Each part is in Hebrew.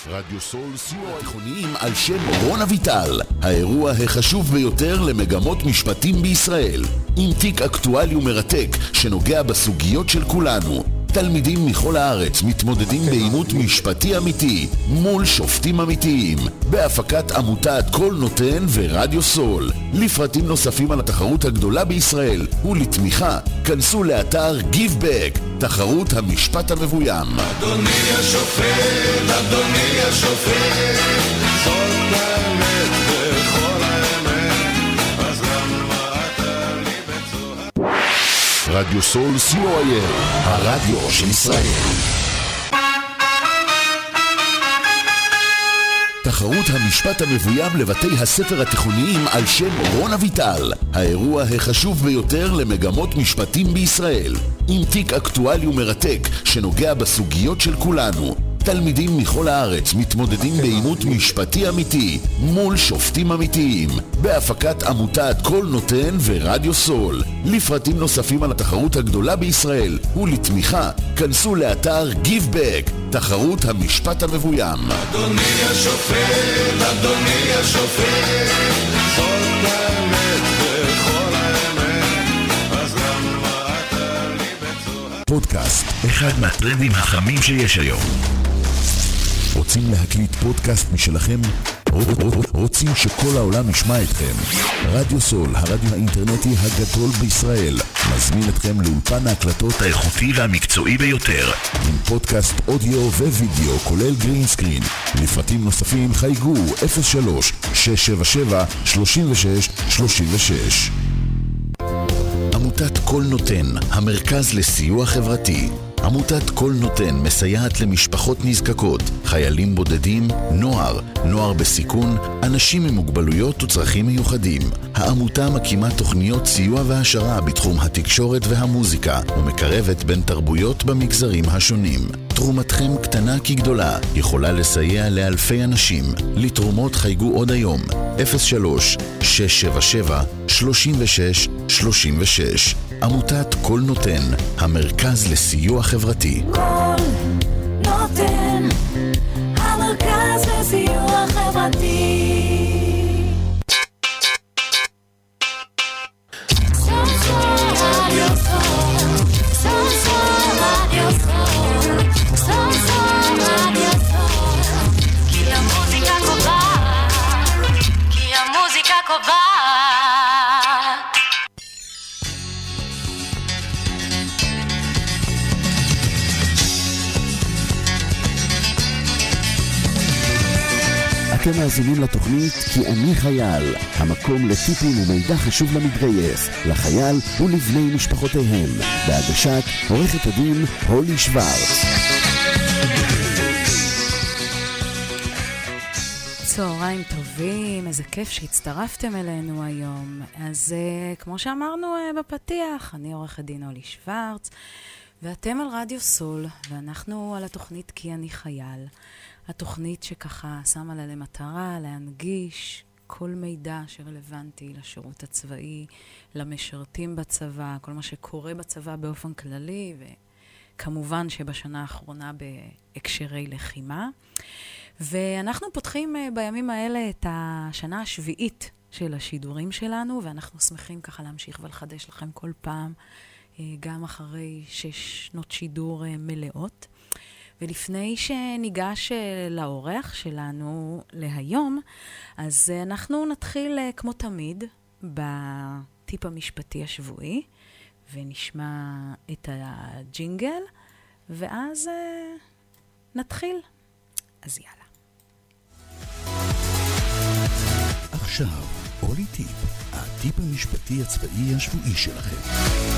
רדיו סול, סיוע התיכוניים על שם רון אביטל, האירוע החשוב ביותר למגמות משפטים בישראל, עם תיק אקטואלי ומרתק שנוגע בסוגיות של כולנו. תלמידים מכל הארץ מתמודדים בעימות משפטי אמיתי מול שופטים אמיתיים, בהפקת עמותת כל נותן ורדיו סול. לפרטים נוספים על התחרות הגדולה בישראל ולתמיכה, כנסו לאתר GiveBack, תחרות המשפט המבוים. אדוני השופט, אדוני השופט, זאת האמת וכל האמת, אז למה אתה לי בצורה? רדיו סול COIL, הרדיו של ישראל. תחרות המשפט המבוים לבתי הספר התיכוניים על שם רון אביטל, האירוע החשוב ביותר למגמות משפטים בישראל, עם תיק אקטואלי ומרתק שנוגע בסוגיות של כולנו. תלמידים מכל הארץ מתמודדים בעימות משפטי אמיתי מול שופטים אמיתיים, בהפקת עמותת כל נותן ורדיו סול. לפרטים נוספים על התחרות הגדולה בישראל ולתמיכה, כנסו לאתר GiveBack, תחרות המשפט המבוים. אדוני השופט, אדוני השופט, זאת האמת וכל האמת, אז למה אתה לי בצורה? פודקאסט, אחד מהטרנדים החמים שיש היום. רוצים להקליט פודקאסט משלכם? רוצים שכל העולם ישמע אתכם? רדיו סול, הרדיו האינטרנטי הגדול בישראל, מזמין אתכם לאולפן ההקלטות האיכותי והמקצועי ביותר, עם פודקאסט אודיו ווידאו כולל גרין סקרין. לפרטים נוספים חייגו 03-677-3636. עמותת כל נותן, המרכז לסיוע חברתי. עמותת כל נותן מסייעת למשפחות נזקקות, חיילים בודדים, נוער בסיכון, אנשים עם מוגבלויות וצרכים מיוחדים. העמותה מקימה תוכניות סיוע והשרה בתחום התקשורת והמוזיקה, ומקרבת בין תרבויות במגזרים השונים. תרומתכם קטנה כגדולה, יכולה לסייע לאלפי אנשים. לתרומות חייגו עוד היום, 03-677-3636. עמותת כל נותן, המרכז לסיוע חברתי. כל נותן, המרכז לסיוע חברתי. כי המוזיקה קובעת, כי המוזיקה קובעת. אתם מאזינים לתוכנית כי אני חייל, המקום לטיפים ומידע חשוב למתגייס, לחייל ולבני משפחותיהם, בהגשת עורכת הדין הולי שוורץ. צהריים טובים, איזה כיף שהצטרפתם אלינו היום. אז כמו שאמרנו בפתיח, אני עורכת דין הולי שוורץ, ואתם על רדיו סול, ואנחנו על התוכנית כי אני חייל. התוכנית שככה שמה לה למטרה להנגיש כל מידע שרלוונטי לשירות הצבאי, למשרתים בצבא, כל מה שקורה בצבא באופן כללי, וכמובן שבשנה האחרונה בהקשרי לחימה. ואנחנו פותחים בימים האלה את השנה השביעית של השידורים שלנו, ואנחנו שמחים ככה להמשיך ולחדש לכם כל פעם, גם אחרי 6 שנות שידור מלאות. ולפני שניגש לאורח שלנו להיום, אז אנחנו נתחיל כמו תמיד בטיפ המשפטי השבועי, ונשמע את הג'ינגל, ואז נתחיל. אז יאללה. עכשיו, אולי טיפ, הטיפ המשפטי הצבאי השבועי שלכם.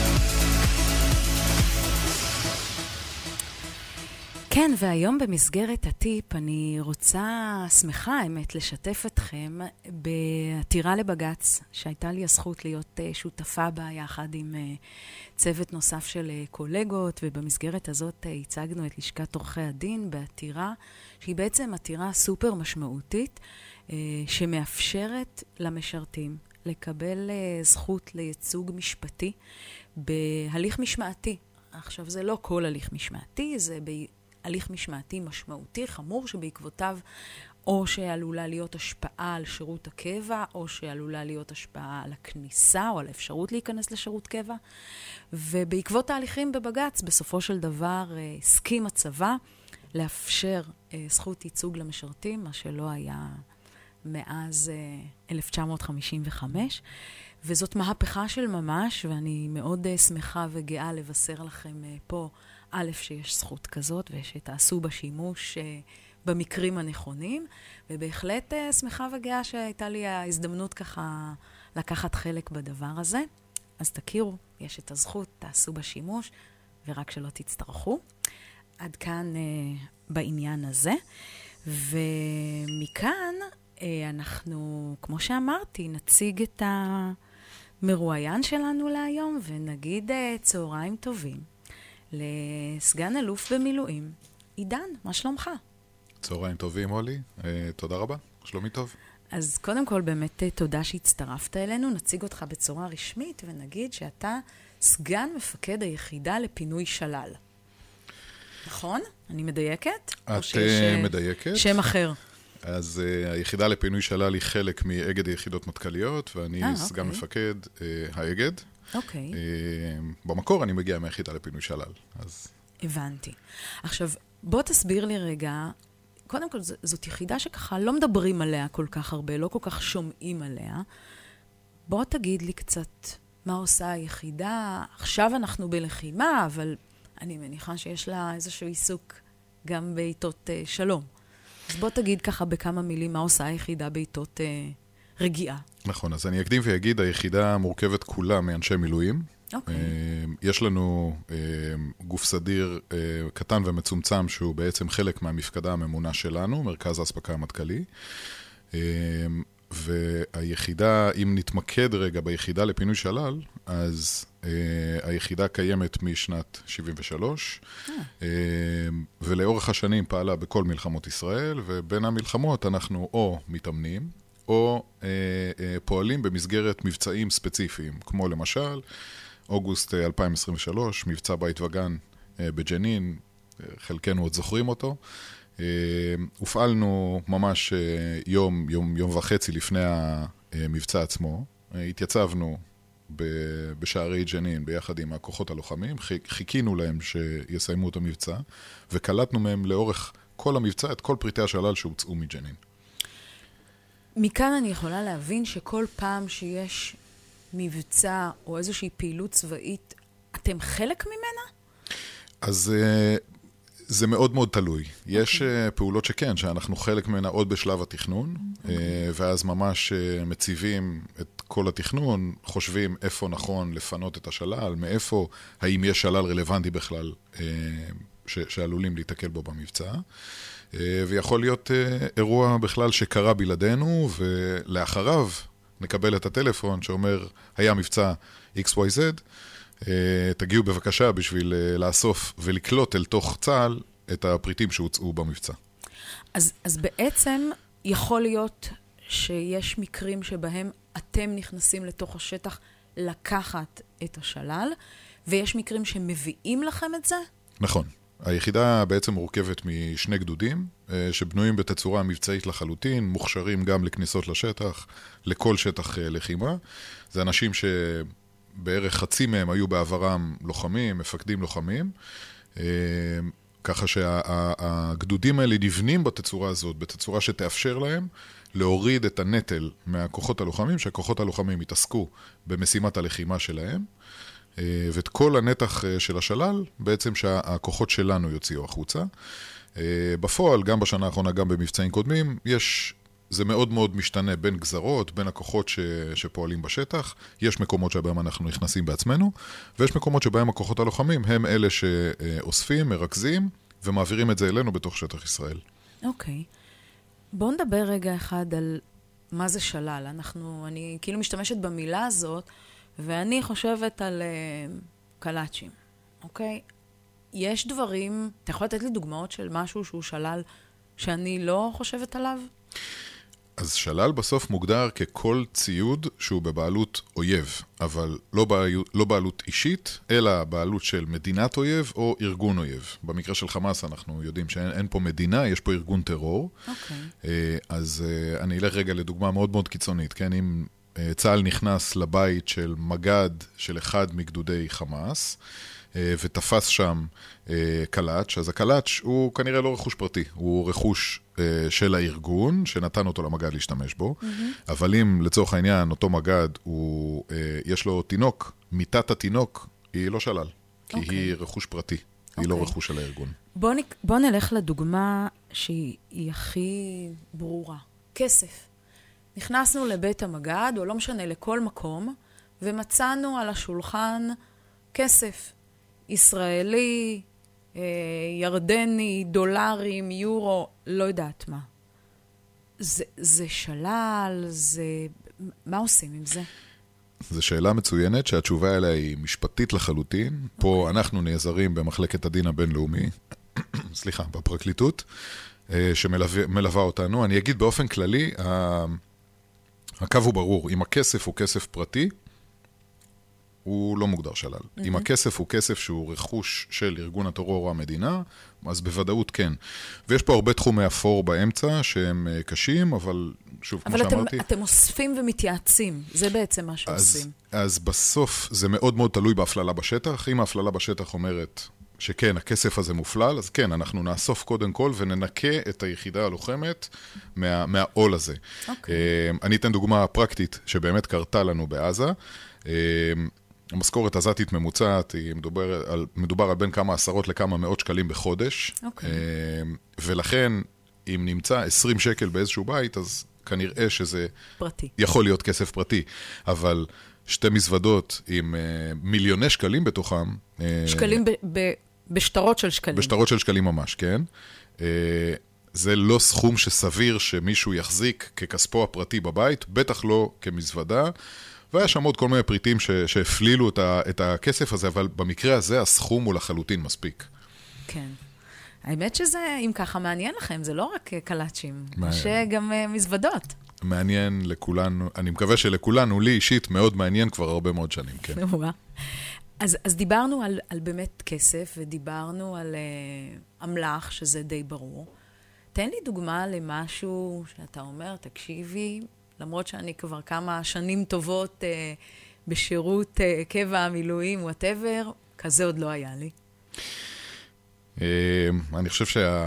כן, והיום במסגרת הטיפ אני שמחה האמת לשתף אתכם בעתירה לבגץ, שהייתה לי הזכות להיות שותפה בה יחד עם צוות נוסף של קולגות, ובמסגרת הזאת הצגנו את לשכת עורכי הדין בעתירה, שהיא בעצם עתירה סופר משמעותית, שמאפשרת למשרתים לקבל זכות לייצוג משפטי בהליך משמעתי. עכשיו, זה לא כל הליך משמעתי, זה הליך משמעתי משמעותי, חמור, שבעקבותיו או שעלולה להיות השפעה על שירות הקבע, או שעלולה להיות השפעה על הכניסה, או על האפשרות להיכנס לשירות קבע. ובעקבות ההליכים בבג"ץ, בסופו של דבר הסכים הצבא לאפשר זכות ייצוג למשרתים, מה שלא היה מאז 1955. וזאת מהפכה של ממש, ואני מאוד שמחה וגאה לבשר לכם פה, א', שיש זכות כזאת, ושתעשו בה שימוש במקרים הנכונים, ובהחלט שמחה וגאה שהייתה לי ההזדמנות ככה לקחת חלק בדבר הזה. אז תכירו, יש את הזכות, תעשו בה שימוש, ורק שלא תצטרכו. עד כאן בעניין הזה. ומכאן אנחנו, כמו שאמרתי, נציג את המרואיין שלנו להיום, ונגיד צהריים טובים לסגן אלוף במילואים, עידן, מה שלומך? צהריים טובים, הולי. תודה רבה. שלומי טוב. אז קודם כל, באמת תודה שהצטרפת אלינו. נציג אותך בצורה רשמית ונגיד שאתה סגן מפקד היחידה לפינוי שלל. נכון? אני מדייקת? את מדייקת. שם אחר. אז היחידה לפינוי שלל היא חלק מאגד היחידות מטכ"ליות, ואני סגן מפקד האגד. אוקיי. במקור אני מגיע מהיחידה לפינוי שלל. אז... הבנתי. עכשיו, בוא תסביר לי רגע, קודם כל, זאת יחידה שככה לא מדברים עליה כל כך הרבה, לא כל כך שומעים עליה. בוא תגיד לי קצת מה עושה היחידה. עכשיו אנחנו בלחימה, אבל אני מניחה שיש לה איזשהו עיסוק גם בעיתות שלום. אז בוא תגיד ככה בכמה מילים מה עושה היחידה בעיתות רגיעה. נכון, אז אני אקדים ויגיד, היחידה מורכבת כולה מאנשי מילואים. אוקיי. יש לנו גוף סדיר קטן ומצומצם שהוא בעצם חלק מהמפקדה הממונה שלנו, מרכז ההספקה המטכ"לי. והיחידה, אם נתמקד רגע ביחידה לפינוי שלל, אז היחידה קיימת משנת 73, ולאורך השנים פעלה בכל מלחמות ישראל, ובין המלחמות אנחנו או מתאמנים, או פועלים במסגרת מבצעים ספציפיים, כמו למשל, אוגוסט 2023, מבצע בית וגן בג'נין, חלקנו עוד זוכרים אותו. הופעלנו ממש יום וחצי לפני המבצע עצמו. התייצבנו בשערי ג'נין ביחד עם הכוחות הלוחמים, חיכינו להם שיסיימו את המבצע, וקלטנו מהם לאורך כל המבצע את כל פריטי השלל שהוצאו מג'נין. מכאן אני יכולה להבין שכל פעם שיש מבצע או איזושהי פעילות צבאית, אתם חלק ממנה? אז זה מאוד מאוד תלוי. יש פעולות שכן, שאנחנו חלק ממנה עוד בשלב התכנון, ואז ממש מציבים את כל התכנון, חושבים איפה נכון לפנות את השלל, מאיפה, האם יש שלל רלוונטי בכלל שעלולים להתקל בו במבצע. ויכול להיות אירוע בכלל שקרה בלעדינו, ולאחריו נקבל את הטלפון שאומר, היה מבצע XYZ, תגיעו בבקשה בשביל לאסוף ולקלוט אל תוך צה"ל את הפריטים שהוצאו במבצע. אז בעצם יכול להיות שיש מקרים שבהם אתם נכנסים לתוך השטח לקחת את השלל, ויש מקרים שמביאים לכם את זה? נכון. היחידה בעצם מורכבת משני גדודים, שבנויים בתצורה מבצעית לחלוטין, מוכשרים גם לכניסות לשטח, לכל שטח לחימה. זה אנשים שבערך חצי מהם היו בעברם לוחמים, מפקדים לוחמים, ככה שהגדודים האלה נבנים בתצורה הזאת, בתצורה שתאפשר להם להוריד את הנטל מהכוחות הלוחמים, שהכוחות הלוחמים יתעסקו במשימת הלחימה שלהם, ואת כל הנתח של השלל, בעצם שהכוחות שלנו יוציאו החוצה. בפועל, גם בשנה האחרונה, גם במבצעים קודמים, זה מאוד מאוד משתנה בין גזרות, בין הכוחות שפועלים בשטח. יש מקומות שבהם אנחנו נכנסים בעצמנו, ויש מקומות שבהם הכוחות הלוחמים הם אלה שאוספים, מרכזים, ומעבירים את זה אלינו בתוך שטח ישראל. אוקיי. בואו נדבר רגע אחד על מה זה שלל. אני כאילו משתמשת במילה הזאת, ואני חושבת על קלאצ'ים, אוקיי? יש דברים, אתה יכול לתת לי דוגמאות של משהו שהוא שלל שאני לא חושבת עליו? אז שלל בסוף מוגדר ככל ציוד שהוא בבעלות אויב, אבל לא בעלות אישית, אלא בעלות של מדינת אויב או ארגון אויב. במקרה של חמאס אנחנו יודעים שאין פה מדינה, יש פה ארגון טרור. אז אני אלך רגע לדוגמה מאוד מאוד קיצונית, כן? אם צה"ל נכנס לבית של מגד של אחד מגדודי חמאס, ותפס שם קלאץ', אז הקלאץ' הוא כנראה לא רכוש פרטי, הוא רכוש של הארגון, שנתן אותו למגד להשתמש בו, אבל אם לצורך העניין אותו מגד, יש לו תינוק, מיטת התינוק היא לא שלל, כי היא רכוש פרטי, היא לא רכוש של הארגון. בוא נלך לדוגמה שהיא הכי ברורה, כסף. נכנסנו לבית המגד, או לא משנה, לכל מקום, ומצאנו על השולחן כסף. ישראלי, ירדני, דולרים, יורו, לא יודעת מה. זה שלל, מה עושים עם זה? זו שאלה מצוינת שהתשובה אליה היא משפטית לחלוטין. פה אנחנו נעזרים במחלקת הדין הבינלאומי, סליחה, בפרקליטות, שמלווה אותנו. אני אגיד באופן כללי, הקו הוא ברור. אם הכסף הוא כסף פרטי, הוא לא מוגדר שלל. אם הכסף הוא כסף שהוא רכוש של ארגון הטרור או המדינה, אז בוודאות כן. ויש פה הרבה תחומי אפור באמצע שהם קשים, אבל שוב, כמו שאמרתי... אבל אתם אוספים ומתייעצים, זה בעצם מה שעושים. אז בסוף זה מאוד מאוד תלוי בהפללה בשטח. אם ההפללה בשטח אומרת שכן, הכסף הזה מופלל, אז כן, אנחנו נאסוף קודם כל וננקה את היחידה הלוחמת מהעול הזה. אני אתן דוגמה פרקטית שבאמת קרתה לנו בעזה. המשכורת הזאתית ממוצעת, מדובר על בין כמה עשרות לכמה מאות שקלים בחודש, ולכן אם נמצא 20 שקל באיזשהו בית, אז כנראה שזה פרטי. יכול להיות כסף פרטי, אבל שתי מזוודות עם מיליוני שקלים בתוכם, שקלים בשטרות של שקלים. בשטרות של שקלים ממש, כן. זה לא סכום שסביר שמישהו יחזיק ככספו הפרטי בבית, בטח לא כמזוודה, והיה שם עוד כל מיני פריטים שהפלילו את הכסף הזה, אבל במקרה הזה הסכום הוא לחלוטין מספיק. כן. האמת שזה, אם ככה, מעניין לכם, זה לא רק קלאצ'ים, יש גם מזוודות. מעניין לכולנו, אני מקווה שלכולנו, לי אישית, מאוד מעניין כבר הרבה מאוד שנים, כן. אז דיברנו על באמת כסף, ודיברנו על אמל"ח, שזה די ברור. תן לי דוגמה למשהו שאתה אומר, תקשיבי, למרות שאני כבר כמה שנים טובות בשירות קבע המילואים, whatever, כזה עוד לא היה לי. אני חושב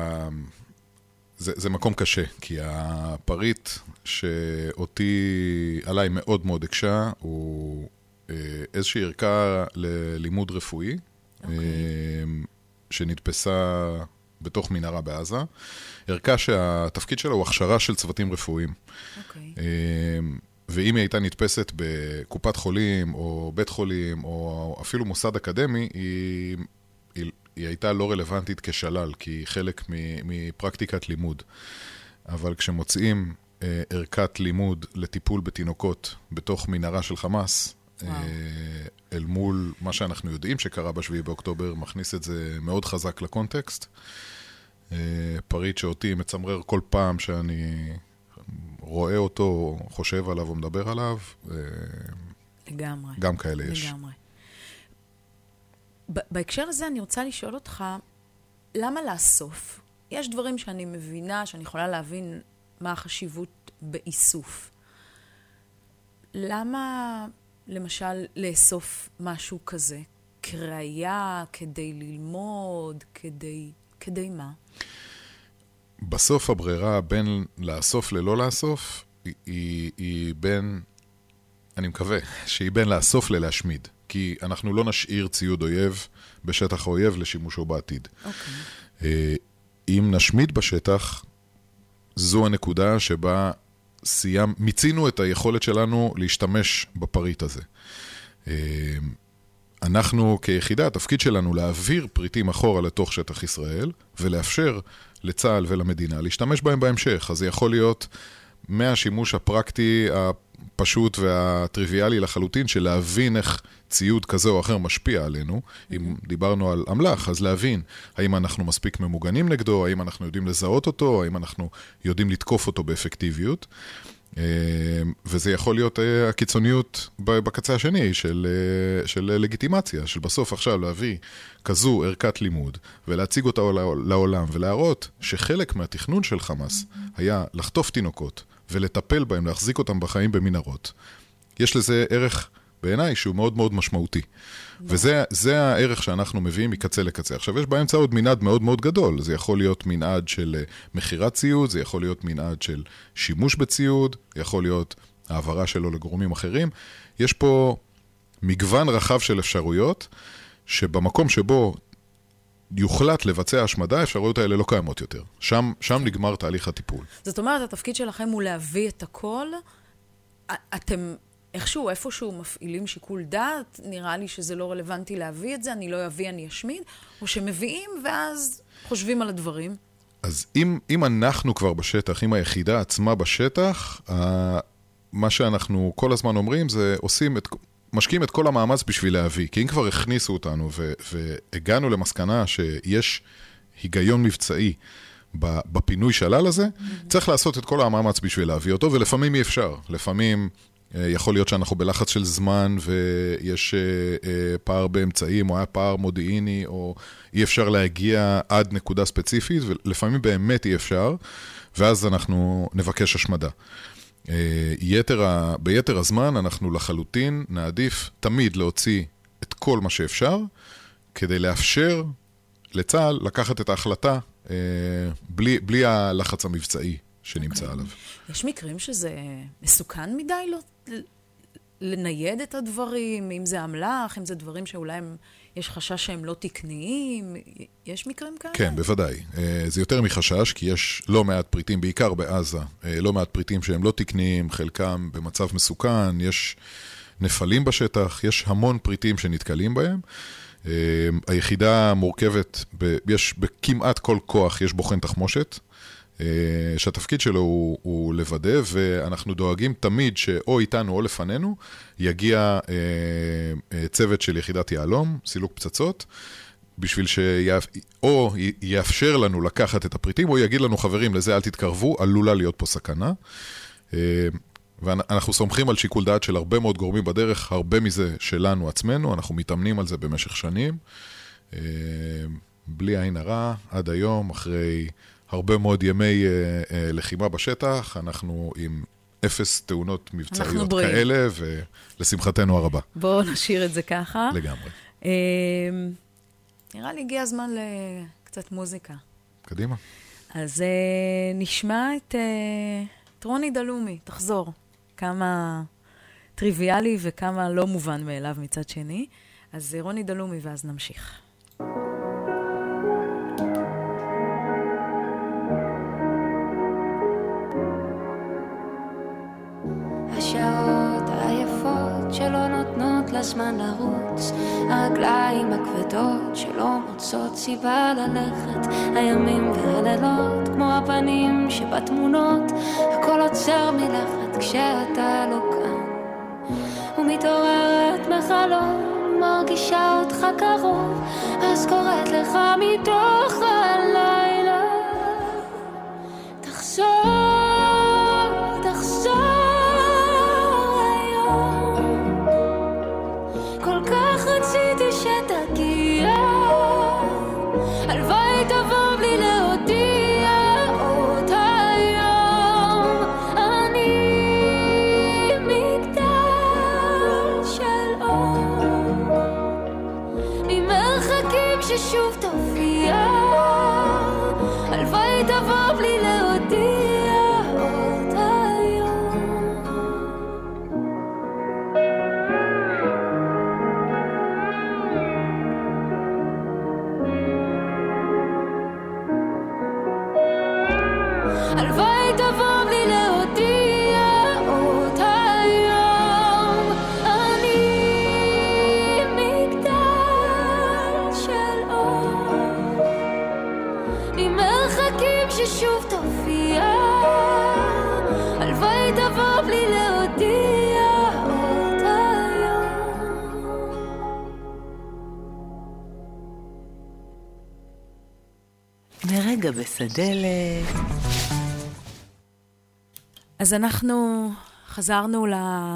זה מקום קשה, כי הפריט שאותי עליי מאוד מאוד הקשה, הוא איזושהי ערכה ללימוד רפואי, שנתפסה בתוך מנהרה בעזה. ערכה שהתפקיד שלה הוא הכשרה של צוותים רפואיים. ואם היא הייתה נתפסת בקופת חולים, או בית חולים, או אפילו מוסד אקדמי, היא הייתה לא רלוונטית כשלל, כי היא חלק מפרקטיקת לימוד. אבל כשמוצאים ערכת לימוד לטיפול בתינוקות בתוך מנהרה של חמאס, אל מול מה שאנחנו יודעים שקרה ב7 באוקטובר, מכניס את זה מאוד חזק לקונטקסט. פריט שאותי מצמרר כל פעם שאני רואה אותו, חושב עליו או מדבר עליו. לגמרי. גם כאלה יש. לגמרי. בהקשר הזה אני רוצה לשאול אותך, למה לאסוף? יש דברים שאני מבינה, שאני יכולה להבין מה החשיבות באיסוף. למה, למשל, לאסוף משהו כזה? כראיה, כדי ללמוד, כדי מה? בסוף הברירה בין לאסוף ללא לאסוף, היא בין, אני מקווה, שהיא בין לאסוף ללהשמיד. כי אנחנו לא נשאיר ציוד אויב בשטח האויב לשימושו בעתיד. אם נשמיד בשטח, זו הנקודה שבה מיצינו את היכולת שלנו להשתמש בפריט הזה. אנחנו כיחידה, התפקיד שלנו להעביר פריטים אחורה לתוך שטח ישראל, ולאפשר לצה"ל ולמדינה להשתמש בהם בהמשך. אז זה יכול להיות מהשימוש הפרקטי הפשוט והטריוויאלי לחלוטין, של להבין איך ציוד כזה או אחר משפיע עלינו. אם דיברנו על אמל"ח, אז להבין האם אנחנו מספיק ממוגנים נגדו, האם אנחנו יודעים לזהות אותו, האם אנחנו יודעים לתקוף אותו באפקטיביות. וזה יכול להיות הקיצוניות בקצה השני של לגיטימציה, של בסוף עכשיו להביא כזו ערכת לימוד, ולהציג אותה לעולם, ולהראות שחלק מהתכנון של חמאס היה לחטוף תינוקות, ולטפל בהם, להחזיק אותם בחיים במנהרות. יש לזה ערך בעיניי שהוא מאוד מאוד משמעותי. וזה הערך שאנחנו מביאים מקצה לקצה. עכשיו, יש באמצע עוד מנעד מאוד מאוד גדול. זה יכול להיות מנעד של מחירת ציוד, זה יכול להיות מנעד של שימוש בציוד, יכול להיות העברה שלו לגורמים אחרים. יש פה מגוון רחב של אפשרויות, שבמקום שבו יוחלט לבצע השמדה, האפשרויות האלה לא קיימות יותר. שם נגמר תהליך הטיפול. זאת אומרת, התפקיד שלכם הוא להביא את הכל. אתם איפשהו מפעילים שיקול דעת, נראה לי שזה לא רלוונטי להביא את זה, אני לא אביא, אני אשמיד, או שמביאים ואז חושבים על הדברים. אז אם אנחנו כבר בשטח, אם היחידה עצמה בשטח, מה שאנחנו כל הזמן אומרים זה משקיעים את כל המאמץ בשביל להביא, כי אם כבר הכניסו אותנו והגענו למסקנה שיש היגיון מבצעי בפינוי שלל הזה, צריך לעשות את כל המאמץ בשביל להביא אותו, ולפעמים אי אפשר. לפעמים יכול להיות שאנחנו בלחץ של זמן, ויש פער באמצעים, או היה פער מודיעיני, או אי אפשר להגיע עד נקודה ספציפית, ולפעמים באמת אי אפשר, ואז אנחנו נבקש השמדה. ביתר הזמן אנחנו לחלוטין נעדיף תמיד להוציא את כל מה שאפשר, כדי לאפשר לצה"ל לקחת את ההחלטה בלי הלחץ המבצעי שנמצא עליו. יש מקרים שזה מסוכן מדי לנייד את הדברים, אם זה אמל"ח, אם זה דברים שאולי יש חשש שהם לא תקניים, יש מקרים כאלה? כן, בוודאי. זה יותר מחשש, כי יש לא מעט פריטים, בעיקר בעזה, לא מעט פריטים שהם לא תקניים, חלקם במצב מסוכן, יש נפלים בשטח, יש המון פריטים שנתקלים בהם. היחידה מורכבת, יש בכמעט כל כוח, יש בוחן תחמושת, שהתפקיד שלו הוא לוודא, ואנחנו דואגים תמיד שאו איתנו או לפנינו, יגיע צוות של יחידת יעלום, סילוק פצצות, בשביל או יאפשר לנו לקחת את הפריטים, או יגיד לנו חברים, לזה אל תתקרבו, עלולה להיות פה סכנה. ואנחנו סומכים על שיקול דעת של הרבה מאוד גורמים בדרך, הרבה מזה שלנו עצמנו, אנחנו מתאמנים על זה במשך שנים, בלי עין הרע, עד היום, אחרי הרבה מאוד ימי לחימה בשטח, אנחנו עם 0 תאונות מבצעיות כאלה, ולשמחתנו הרבה. בואו נשאיר את זה ככה. לגמרי. נראה לי הגיע הזמן לקצת מוזיקה. קדימה. אז נשמע את רוני דלומי, תחזור. כמה טריוויאלי וכמה לא מובן מאליו מצד שני. אז רוני דלומי ואז נמשיך. השעות היפות שלא נותנות לזמן לרוץ, הרגליים הכבדות שלא מוצאות סיבה ללכת, הימים והלילות כמו הפנים שבתמונות, הכל עוצר מלכת כשאתה לא כאן, ומתעוררת מחלום, מרגישה אותך קרוב, אז קוראת לך מתוך הלילה, תחזור שתגיע, הלוואי תבוא בלי להודיע עוד היום, אני מגדל של אור, ממרחקים ששוב תופיע, הלוואי תבוא בלי להודיע עוד היום. הלוואי תבוא בלי להודיע עוד היום, אני מגדל של אור, ממרחקים ששוב תופיע, הלוואי תבוא בלי להודיע רגע בסדלת. אז אנחנו חזרנו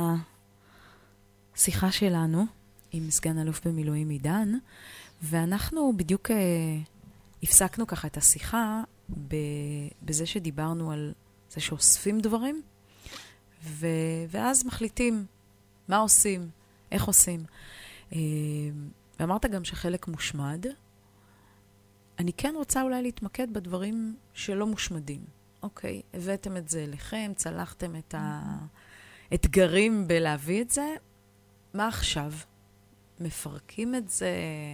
לשיחה שלנו עם סגן אלוף במילואים עידן, ואנחנו בדיוק הפסקנו ככה את השיחה בזה שדיברנו על זה שאוספים דברים, ואז מחליטים מה עושים, איך עושים. ואמרת גם שחלק מושמד. אני כן רוצה אולי להתמקד בדברים שלא מושמדים. אוקיי, הבאתם את זה אליכם, צלחתם את האתגרים בלהביא את זה. מה עכשיו? מפרקים את זה?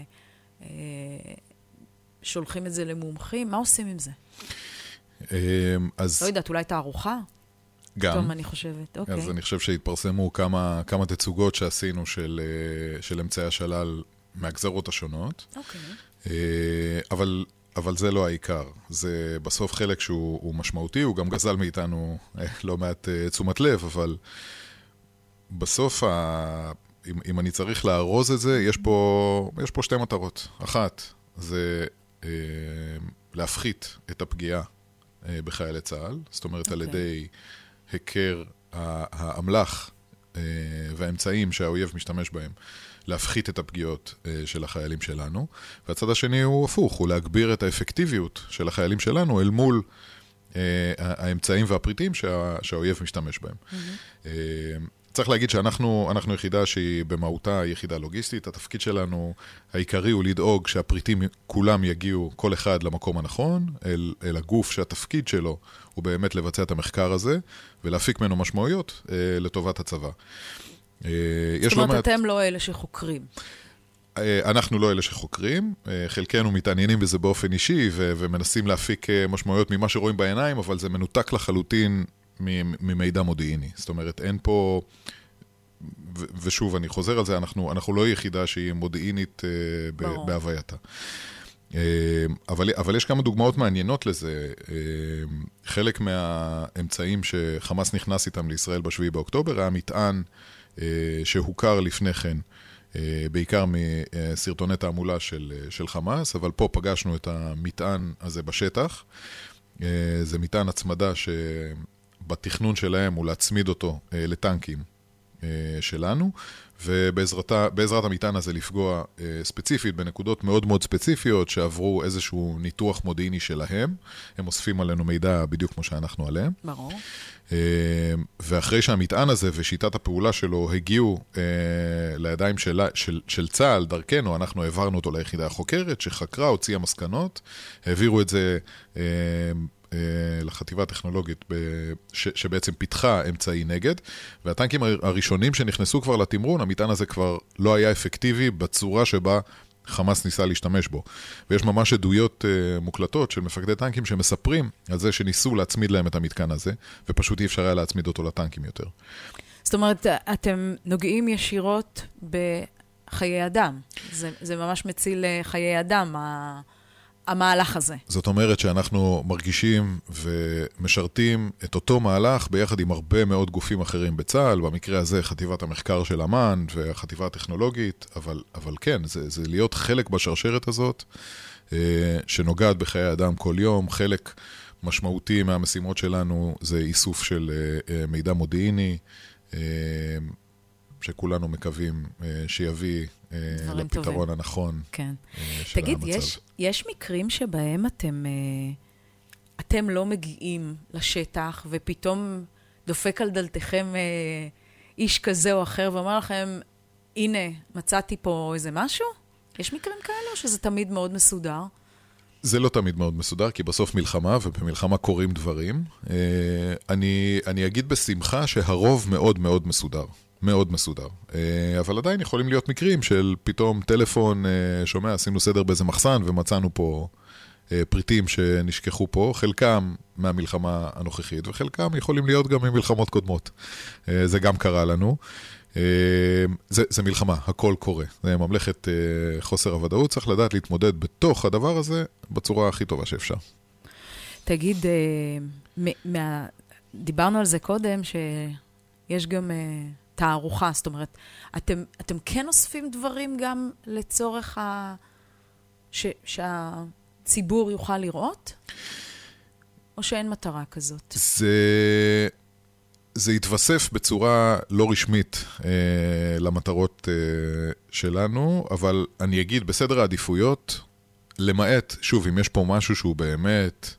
שולחים את זה למומחים? מה עושים עם זה? אז... לא יודעת, אולי תערוכה? גם. טוב, אני חושבת, אוקיי. אז אני חושב שהתפרסמו כמה תצוגות שעשינו של אמצעי השלל מהגזרות השונות. אוקיי. אבל זה לא העיקר. זה בסוף חלק שהוא משמעותי, הוא גם גזל מאיתנו לא מעט תשומת לב, אבל בסוף, אם אני צריך לארוז את זה, יש פה שתי מטרות. אחת, זה להפחית את הפגיעה בחיילי צה"ל, זאת אומרת על ידי היכר האמל"ח והאמצעים שהאויב משתמש בהם, להפחית את הפגיעות של החיילים שלנו, והצד השני הוא הפוך, הוא להגביר את האפקטיביות של החיילים שלנו אל מול האמצעים והפריטים שהאויב משתמש בהם. צריך להגיד שאנחנו יחידה שהיא במהותה יחידה לוגיסטית, התפקיד שלנו העיקרי הוא לדאוג שהפריטים כולם יגיעו כל אחד למקום הנכון, אל הגוף שהתפקיד שלו הוא באמת לבצע את המחקר הזה, ולהפיק ממנו משמעויות לטובת הצבא. זאת אומרת, אתם לא אלה שחוקרים. אנחנו לא אלה שחוקרים, חלקנו מתעניינים בזה באופן אישי, ומנסים להפיק משמעויות ממה שרואים בעיניים, אבל זה מנותק לחלוטין ממידע מודיעיני. זאת אומרת, אין פה, ושוב, אני חוזר על זה, אנחנו לא יחידה שהיא מודיעינית בהווייתה. אבל יש כמה דוגמאות מעניינות לזה. חלק מהאמצעים שחמאס נכנס איתם לישראל ב7 באוקטובר, היה מטען שהוכר לפני כן, בעיקר מסרטוני תעמולה של חמאס, אבל פה פגשנו את המטען הזה בשטח. זה מטען הצמדה שבתכנון שלהם הוא להצמיד אותו לטנקים שלנו, ובעזרת המטען הזה לפגוע ספציפית בנקודות מאוד מאוד ספציפיות שעברו איזשהו ניתוח מודיעיני שלהם. הם אוספים עלינו מידע בדיוק כמו שאנחנו עליהם. ברור. ואחרי שהמטען הזה ושיטת הפעולה שלו הגיעו לידיים של צה"ל, דרכנו, אנחנו העברנו אותו ליחידה החוקרת שחקרה, הוציאה מסקנות, העבירו את זה לחטיבה הטכנולוגית שבעצם פיתחה אמצעי נגד, והטנקים הראשונים שנכנסו כבר לתמרון, המטען הזה כבר לא היה אפקטיבי בצורה שבה חמאס ניסה להשתמש בו. ויש ממש עדויות מוקלטות של מפקדי טנקים שמספרים על זה שניסו להצמיד להם את המתקן הזה, ופשוט אי אפשר היה להצמיד אותו לטנקים יותר. זאת אומרת, אתם נוגעים ישירות בחיי אדם. זה ממש מציל חיי אדם, המהלך הזה. זאת אומרת שאנחנו מרגישים ומשרתים את אותו מהלך ביחד עם הרבה מאוד גופים אחרים בצה"ל, במקרה הזה חטיבת המחקר של אמ"ן והחטיבה הטכנולוגית, אבל כן, זה להיות חלק בשרשרת הזאת, שנוגעת בחיי אדם כל יום. חלק משמעותי מהמשימות שלנו זה איסוף של מידע מודיעיני, שכולנו מקווים שיביא לפתרון הנכון כן. של תגיד, המצב. יש מקרים שבהם אתם לא מגיעים לשטח, ופתאום דופק על דלתכם איש כזה או אחר, ואומר לכם, הנה, מצאתי פה איזה משהו? יש מקרים כאלה, או שזה תמיד מאוד מסודר? זה לא תמיד מאוד מסודר, כי בסוף מלחמה, ובמלחמה קורים דברים. אני אגיד בשמחה שהרוב מאוד מאוד מסודר. מאוד מסודר. אבל עדיין יכולים להיות מקרים של פתאום טלפון, שומע, עשינו סדר באיזה מחסן, ומצאנו פה פריטים שנשכחו פה, חלקם מהמלחמה הנוכחית, וחלקם יכולים להיות גם ממלחמות קודמות. זה גם קרה לנו. זה מלחמה, הכל קורה. זה ממלכת חוסר הוודאות, צריך לדעת להתמודד בתוך הדבר הזה בצורה הכי טובה שאפשר. תגיד, דיברנו על זה קודם, שיש גם תערוכה, זאת אומרת, אתם כן אוספים דברים גם לצורך שהציבור יוכל לראות? או שאין מטרה כזאת? זה יתווסף בצורה לא רשמית למטרות שלנו, אבל אני אגיד בסדר העדיפויות, למעט, שוב, אם יש פה משהו שהוא באמת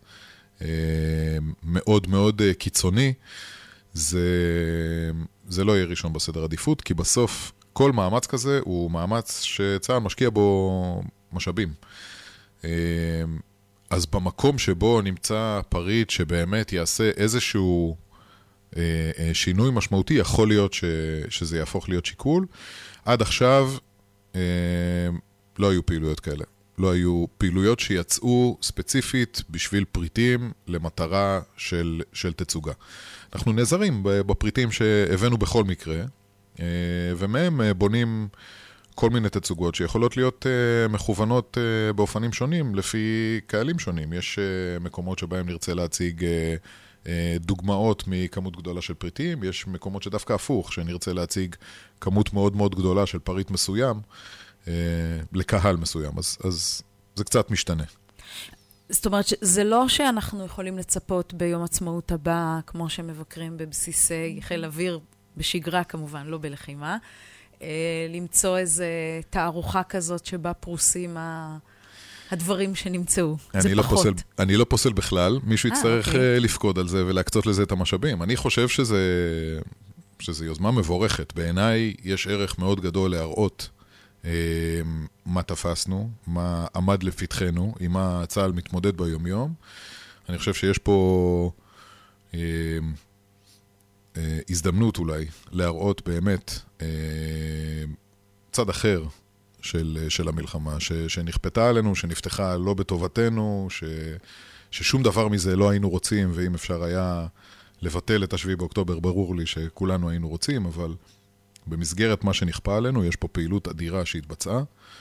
מאוד מאוד קיצוני, זה לא יהיה ראשון בסדר עדיפות, כי בסוף כל מאמץ כזה הוא מאמץ שצה"ל משקיע בו משאבים. אז במקום שבו נמצא פריט שבאמת יעשה איזשהו שינוי משמעותי, יכול להיות שזה יהפוך להיות שיקול. עד עכשיו לא היו פעילויות כאלה. לא היו פעילויות שיצאו ספציפית בשביל פריטים למטרה של תצוגה. אנחנו נעזרים בפריטים שהבאנו בכל מקרה, ומהם בונים כל מיני תצוגות שיכולות להיות מכוונות באופנים שונים לפי קהלים שונים. יש מקומות שבהם נרצה להציג דוגמאות מכמות גדולה של פריטים, יש מקומות שדווקא הפוך, שנרצה להציג כמות מאוד מאוד גדולה של פריט מסוים לקהל מסוים, אז זה קצת משתנה. זאת אומרת, זה לא שאנחנו יכולים לצפות ביום עצמאות הבא, כמו שמבקרים בבסיסי חיל אוויר, בשגרה כמובן, לא בלחימה, למצוא איזה תערוכה כזאת שבה פרוסים הדברים שנמצאו. זה פחות. אני לא פוסל בכלל, מישהו יצטרך לפקוד על זה ולהקצות לזה את המשאבים. אני חושב שזה יוזמה מבורכת. בעיניי יש ערך מאוד גדול להראות מה תפסנו, מה עמד לפתחנו, עם מה צה"ל מתמודד ביום-יום. אני חושב שיש פה הזדמנות אולי להראות באמת צד אחר של המלחמה, שנכפתה עלינו, שנפתחה לא בטובתנו, ששום דבר מזה לא היינו רוצים, ואם אפשר היה לבטל את 7 באוקטובר, ברור לי שכולנו היינו רוצים, אבל במסגרת מה שנכפה עלינו, יש פה פעילות אדירה שהתבצעה,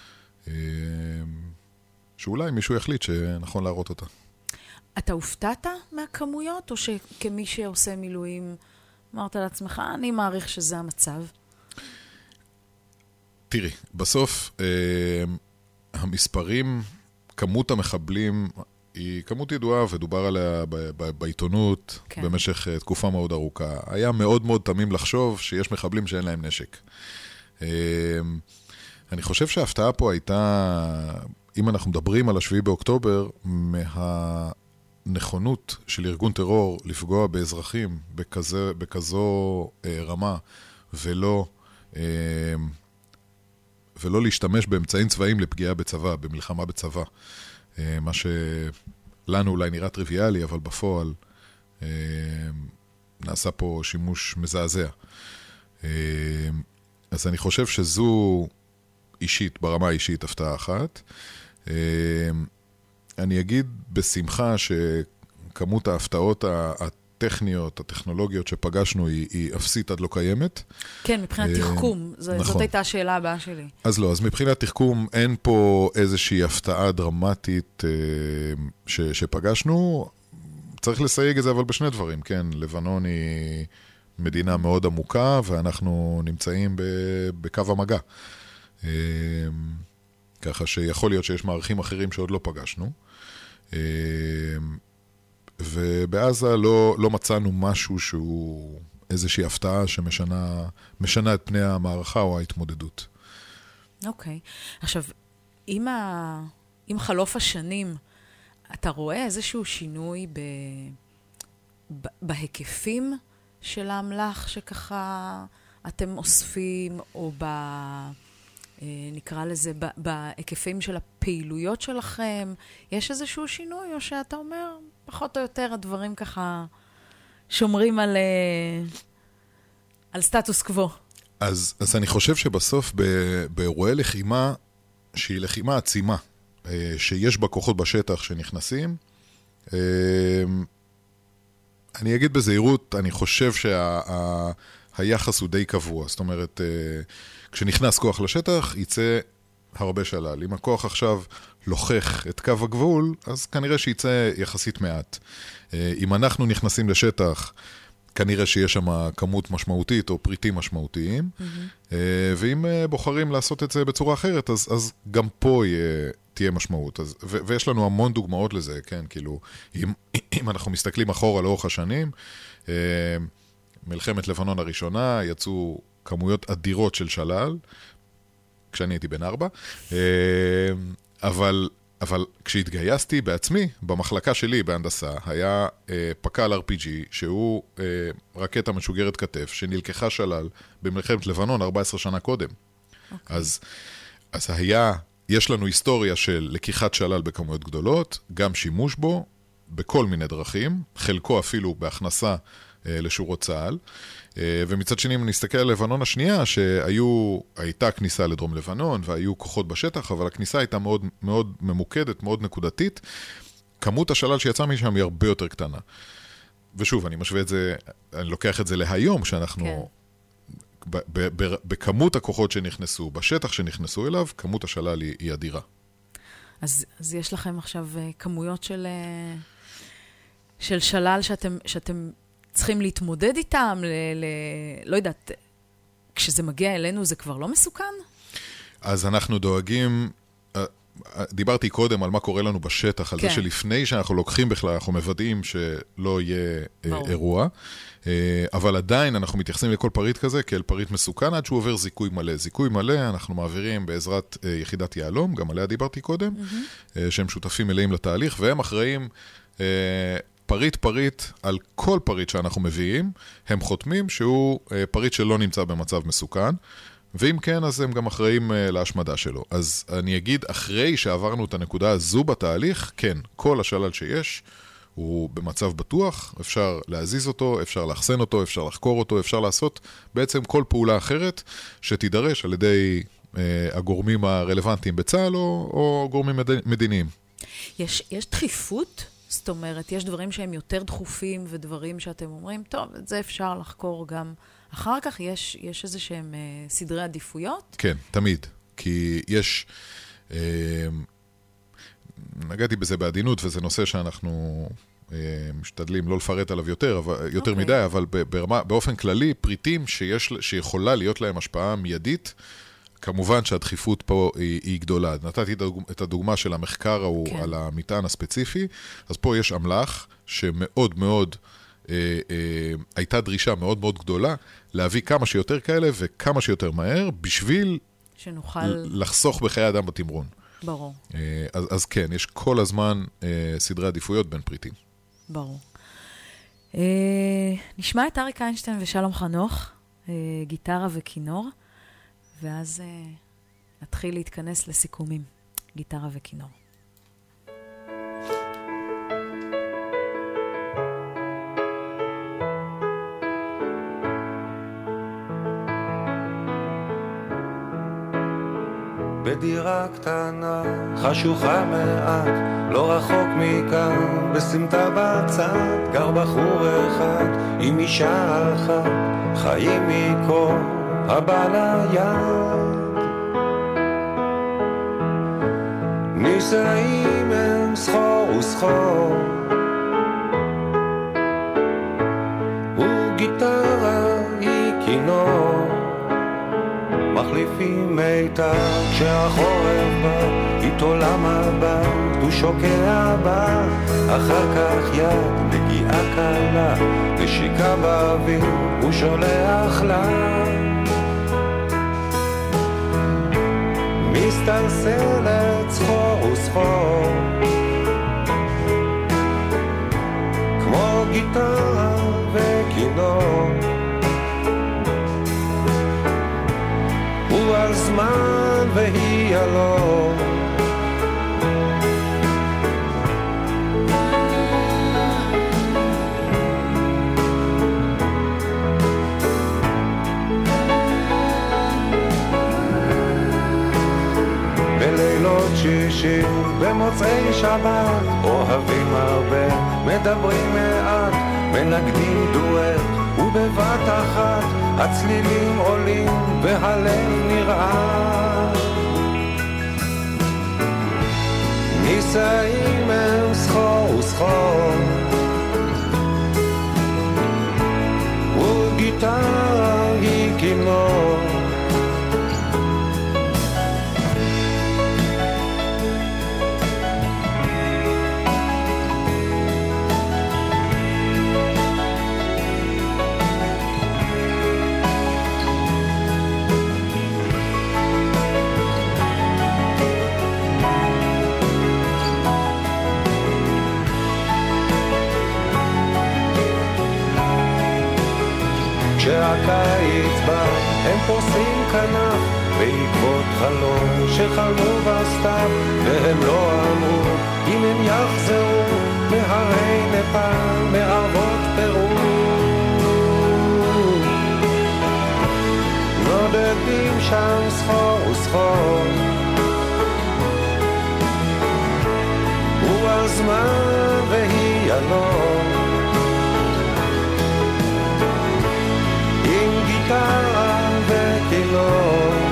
שאולי מישהו יחליט שנכון להראות אותה. אתה הופתעת מהכמויות, או שכמי שעושה מילואים, אמרת לעצמך, אני מעריך שזה המצב? תראי, בסוף המספרים, כמות המחבלים היא כמות ידועה ודובר עליה בעיתונות כן. במשך תקופה מאוד ארוכה. היה מאוד מאוד תמים לחשוב שיש מחבלים שאין להם נשק. אני חושב שההפתעה פה הייתה, אם אנחנו מדברים על 7 באוקטובר, מהנכונות של ארגון טרור לפגוע באזרחים בכזו רמה ולא להשתמש באמצעים צבאיים לפגיעה בצבא, במלחמה בצבא. מה שלנו אולי נראה טריוויאלי, אבל בפועל נעשה פה שימוש מזעזע. אז אני חושב שזו אישית, ברמה האישית, הפתעה אחת. אני אגיד בשמחה שכמות ההפתעות הטכניות, הטכנולוגיות שפגשנו היא אפסית עד לא קיימת. כן, מבחינת תחכום, זאת הייתה השאלה הבאה שלי. אז לא, אז מבחינת תחכום אין פה איזושהי הפתעה דרמטית שפגשנו. צריך לסייג את זה אבל בשני דברים, כן, לבנון היא מדינה מאוד עמוקה ואנחנו נמצאים בקו המגע. ככה שיכול להיות שיש מערכים אחרים שעוד לא פגשנו. ובעזה לא מצאנו משהו שהוא איזושהי הפתעה שמשנה את פני המערכה או ההתמודדות. אוקיי. עכשיו, עם חלוף השנים, אתה רואה איזשהו שינוי בהיקפים של האמל"ח שככה אתם אוספים, או נקרא לזה, בהיקפים של הפעילויות שלכם? יש איזשהו שינוי, או שאתה אומר, פחות או יותר הדברים ככה שומרים על סטטוס קוו? אז אני חושב שבסוף באירועי לחימה, שהיא לחימה עצימה, שיש בה כוחות בשטח שנכנסים, אני אגיד בזהירות, אני חושב שהיחס הוא די קבוע. זאת אומרת, כשנכנס כוח לשטח, יצא הרבה שלל. אם הכוח עכשיו לוחך את קו הגבול, אז כנראה שיצא יחסית מעט. אם אנחנו נכנסים לשטח כנראה שיש שם כמות משמעותית או פריטים משמעותיים, ואם בוחרים לעשות את זה בצורה אחרת, אז גם פה תהיה משמעות. ויש לנו המון דוגמאות לזה, כן? כאילו, אם אנחנו מסתכלים אחורה לאורך השנים, מלחמת לבנון הראשונה, יצאו כמויות אדירות של שלל, כשאני הייתי בן 4, אבל כשהתגייסתי בעצמי, במחלקה שלי בהנדסה, היה פקל RPG, שהוא רקטה משוגרת כתף, שנלקחה שלל במלחמת לבנון 14 שנה קודם. אז יש לנו היסטוריה של לקיחת שלל בכמויות גדולות, גם שימוש בו, בכל מיני דרכים, חלקו אפילו בהכנסה לשורות צה"ל, ומצד שני, אם נסתכל על לבנון השנייה, שהייתה כניסה לדרום לבנון, והיו כוחות בשטח, אבל הכניסה הייתה מאוד, מאוד ממוקדת, מאוד נקודתית, כמות השלל שיצא משם היא הרבה יותר קטנה. ושוב, אני משווה את זה, אני לוקח את זה להיום, שאנחנו, בכמות הכוחות שנכנסו, בשטח שנכנסו אליו, כמות השלל היא אדירה. אז יש לכם עכשיו כמויות של שלל שאתם צריכים להתמודד איתם, לא יודעת, כשזה מגיע אלינו זה כבר לא מסוכן? אז אנחנו דואגים, דיברתי קודם על מה קורה לנו בשטח, על זה שלפני שאנחנו לוקחים בכלל, אנחנו מוודאים שלא יהיה אירוע, אבל עדיין אנחנו מתייחסים לכל פריט כזה כאל פריט מסוכן, עד שהוא עובר זיכוי מלא. זיכוי מלא אנחנו מעבירים בעזרת יחידת יעלום, גם עליה דיברתי קודם, שהם שותפים מלאים לתהליך, והם אחראים פריט על כל פריט שאנחנו מביאים, הם חותמים שהוא פריט שלא נמצא במצב מסוכן, ואם כן, אז הם גם אחראים להשמדה שלו. אז אני אגיד, אחרי שעברנו את הנקודה הזו בתהליך, כן, כל השלל שיש הוא במצב בטוח, אפשר להזיז אותו, אפשר להחסן אותו, אפשר לחקור אותו, אפשר לעשות בעצם כל פעולה אחרת שתידרש על ידי הגורמים הרלוונטיים בצה"ל או גורמים מדיניים. יש דחיפות? זאת אומרת, יש דברים שהם יותר דחופים ודברים שאתם אומרים, טוב, את זה אפשר לחקור גם אחר כך, יש איזה שהם סדרי עדיפויות? כן, תמיד. כי יש, נגעתי בזה בעדינות, וזה נושא שאנחנו משתדלים לא לפרט עליו יותר מדי, אבל באופן כללי, פריטים שיכולה להיות להם השפעה מיידית, כמובן שהדחיפות פה היא גדולה. נתתי את הדוגמה של המחקר ההוא על המטען הספציפי, אז פה יש אמל"ח שמאוד מאוד הייתה דרישה מאוד מאוד גדולה להביא כמה שיותר כאלה וכמה שיותר מהר בשביל שנוכל לחסוך בחיי אדם בתמרון. ברור. אז כן, יש כל הזמן סדרי עדיפויות בין פריטים. ברור. נשמע את אריק איינשטיין ושלום חנוך, גיטרה וכינור, ואז נתחיל להתכנס לסיכומים. גיטרה וכינור. בדירה קטנה, חשוכה מעט, לא רחוק מכאן, בסמטה בצד, גר בחור אחד, עם אישה אחת, חיים מכל הבא ליד. נישאים הם סחור וסחור, וגיטרה היא כינור, מחליפים מיתר כשהחורף בא, איתו למבא, הוא שוקע בה, אחר כך יד מגיעה קלה, נשיקה באוויר, הוא שולח לה. מסתלסלת סחור וסחור, כמו גיטרה וכינור, הוא על זמן והיא עלור. בלילות שישי, במוצאי שבת, אוהבים הרבה, מדברים מעט, מנגדים דואט, ובבת אחת הצלילים עולים והלב נרעש. נישאים הם סחור וסחור, כשהקיץ בא הם פוסעים כנף בעקבות חלום שחלמו בסתיו, והם לא אמרו אם הם יחזרו מהרי נפאל, מערבות פרו. נודדים שם סחור וסחור, הוא הזמן והיא אלון, עם גיטרה וכינור.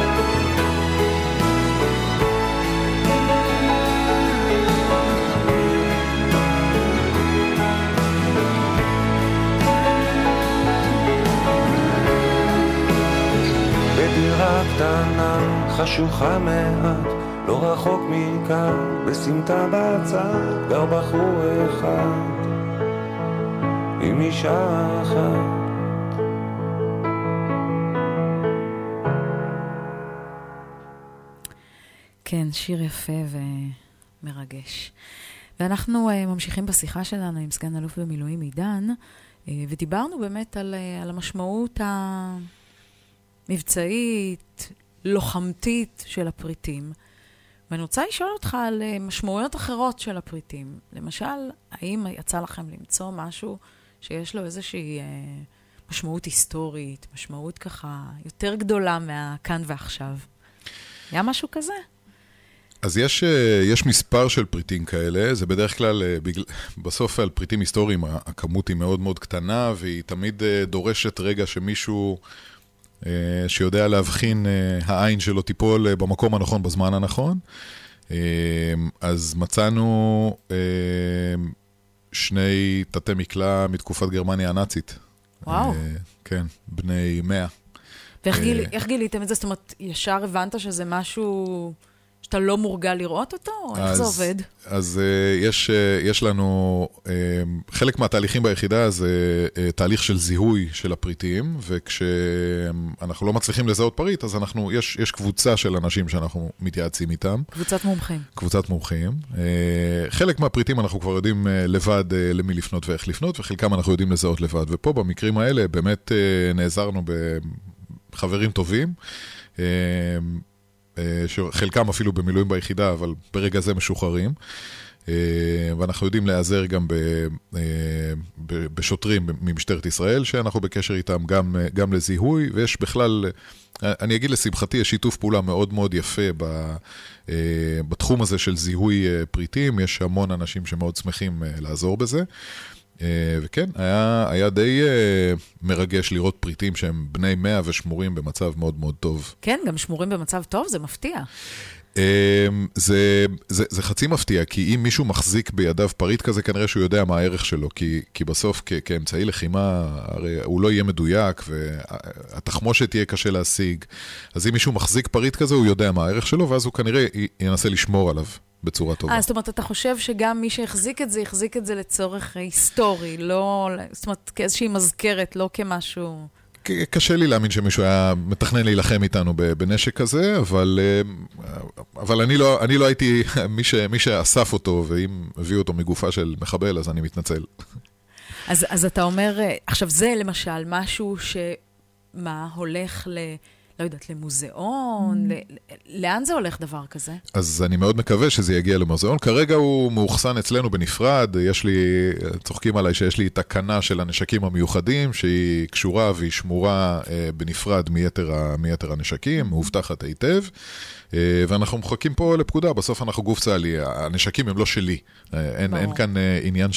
בדירה קטנה חשוכה מעט, לא רחוק מכאן בסמטה בצד, גר בחור אחד עם אישה אחת. כן, שיר יפה ומרגש. ואנחנו ממשיכים בשיחה שלנו עם סגן אלוף במילואים עידן, ודיברנו באמת על המשמעות המבצעית, לוחמתית של הפריטים. ואני רוצה לשאול אותך על משמעויות אחרות של הפריטים. למשל, האם יצא לכם למצוא משהו שיש לו איזושהי משמעות היסטורית, משמעות ככה יותר גדולה מהכאן ועכשיו? היה משהו כזה? אז יש מספר של פריטים כאלה, זה בדרך כלל, בסוף על פריטים היסטוריים, הכמות היא מאוד מאוד קטנה, והיא תמיד דורשת רגע שמישהו שיודע להבחין, העין שלו תיפול במקום הנכון, בזמן הנכון. אז מצאנו שני תתי מקלע מתקופת גרמניה הנאצית. וואו. כן, בני 100. ואיך גיליתם את זה? זאת אומרת, ישר הבנת שזה משהו שאתה לא מורגל לראות אותו? או איך זה עובד? אז יש לנו, חלק מהתהליכים ביחידה זה תהליך של זיהוי של הפריטים, וכשאנחנו לא מצליחים לזהות פריט, אז יש קבוצה של אנשים שאנחנו מתייעצים איתם. קבוצת מומחים. קבוצת מומחים. חלק מהפריטים אנחנו כבר יודעים לבד למי לפנות ואיך לפנות, וחלקם אנחנו יודעים לזהות לבד. ופה במקרים האלה באמת נעזרנו בחברים טובים, שחלקם אפילו במילואים ביחידה, אבל ברגע זה משוחררים. ואנחנו יודעים להיעזר גם בשוטרים ממשטרת ישראל, שאנחנו בקשר איתם גם לזיהוי, ויש בכלל, אני אגיד לשמחתי, יש שיתוף פעולה מאוד מאוד יפה בתחום הזה של זיהוי פריטים, יש המון אנשים שמאוד שמחים לעזור בזה. וכן, היה די מרגש לראות פריטים שהם בני 100 ושמורים במצב מאוד מאוד טוב. כן, גם שמורים במצב טוב, זה מפתיע. זה חצי מפתיע, כי אם מישהו מחזיק בידיו פריט כזה, כנראה שהוא יודע מה הערך שלו, כי בסוף כאמצעי לחימה, הרי הוא לא יהיה מדויק, והתחמושת תהיה קשה להשיג. אז אם מישהו מחזיק פריט כזה, הוא יודע מה הערך שלו, ואז הוא כנראה ינסה לשמור עליו בצורה טובה. זאת אומרת, אתה חושב שגם מי שהחזיק את זה, יחזיק את זה לצורך היסטורי, לא, זאת אומרת, כאיזושהי מזכרת, לא כמשהו... קשה לי להאמין שמישהו היה מתכנן להילחם איתנו בנשק כזה, אבל אני לא הייתי מי שאסף אותו, ואם הביאו אותו מגופה של מחבל, אז אני מתנצל. אז אתה אומר, עכשיו זה למשל משהו שמה הולך לא יודעת, למוזיאון, לאן זה הולך דבר כזה? אז אני מאוד מקווה שזה יגיע למוזיאון. כרגע הוא מאוחסן אצלנו בנפרד, צוחקים עליי שיש לי תקנה של הנשקים המיוחדים, שהיא קשורה והיא שמורה בנפרד מיתר הנשקים, מאובטחת היטב, ואנחנו מחכים פה לפקודה, בסוף אנחנו גוף צה"לי, הנשקים הם לא שלי, אין כאן עניין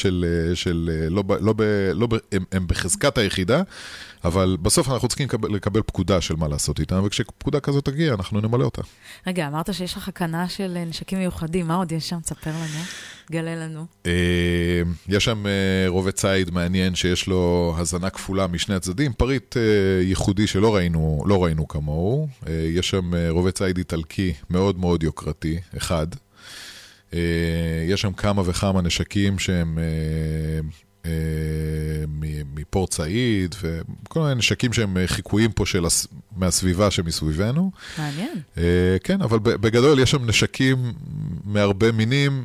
הם בחזקת היחידה, אבל בסוף אנחנו צריכים לקבל פקודה של מה לעשות איתם, וכשפקודה כזאת תגיע, אנחנו נמלא אותה. רגע, אמרת שיש לך קנה של נשקים מיוחדים, מה עוד יש שם? תספר לנו, גלה לנו. יש שם רובה ציד מעניין שיש לו הזנה כפולה משני הצדדים, פריט ייחודי שלא ראינו כמוהו, יש שם רובה ציד איטלקי מאוד מאוד יוקרתי, אחד. יש שם כמה וכמה נשקים שהם מפורט סעיד, וכל מיני נשקים שהם חיקויים פה מהסביבה שמסביבנו. מעניין. כן, אבל בגדול יש שם נשקים מהרבה מינים,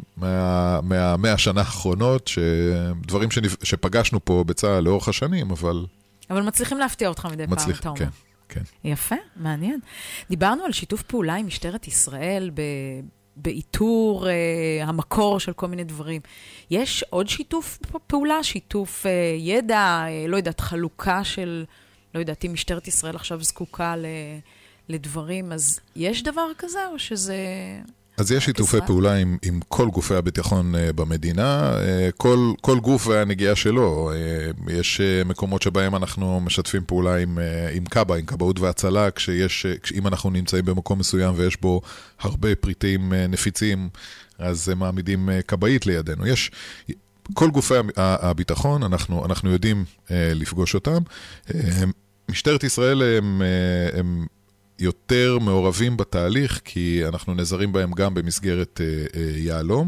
מה100 השנה האחרונות, דברים שפגשנו פה בצה"ל לאורך השנים, אבל אבל מצליחים להפתיע אותך מדי פעם, אתה אומר. כן, כן. יפה, מעניין. דיברנו על שיתוף פעולה עם משטרת ישראל באיתור המקור של כל מיני דברים. יש עוד שיתוף פעולה, שיתוף ידע, לא יודעת, חלוקה של, לא יודעת, אם משטרת ישראל עכשיו זקוקה לדברים, אז יש דבר כזה או שזה... אז יש שיתופי פעולה עם כל גופי הביטחון במדינה, כל גוף והנגיעה שלו. יש מקומות שבהם אנחנו משתפים פעולה עם קב"א, עם כבאות והצלה, אם אנחנו נמצאים במקום מסוים ויש בו הרבה פריטים נפיצים, אז מעמידים כבאית לידינו. כל גופי הביטחון, אנחנו יודעים לפגוש אותם. משטרת ישראל הם יותר מעורבים בתהליך, כי אנחנו נזרים בהם גם במסגרת יעלום.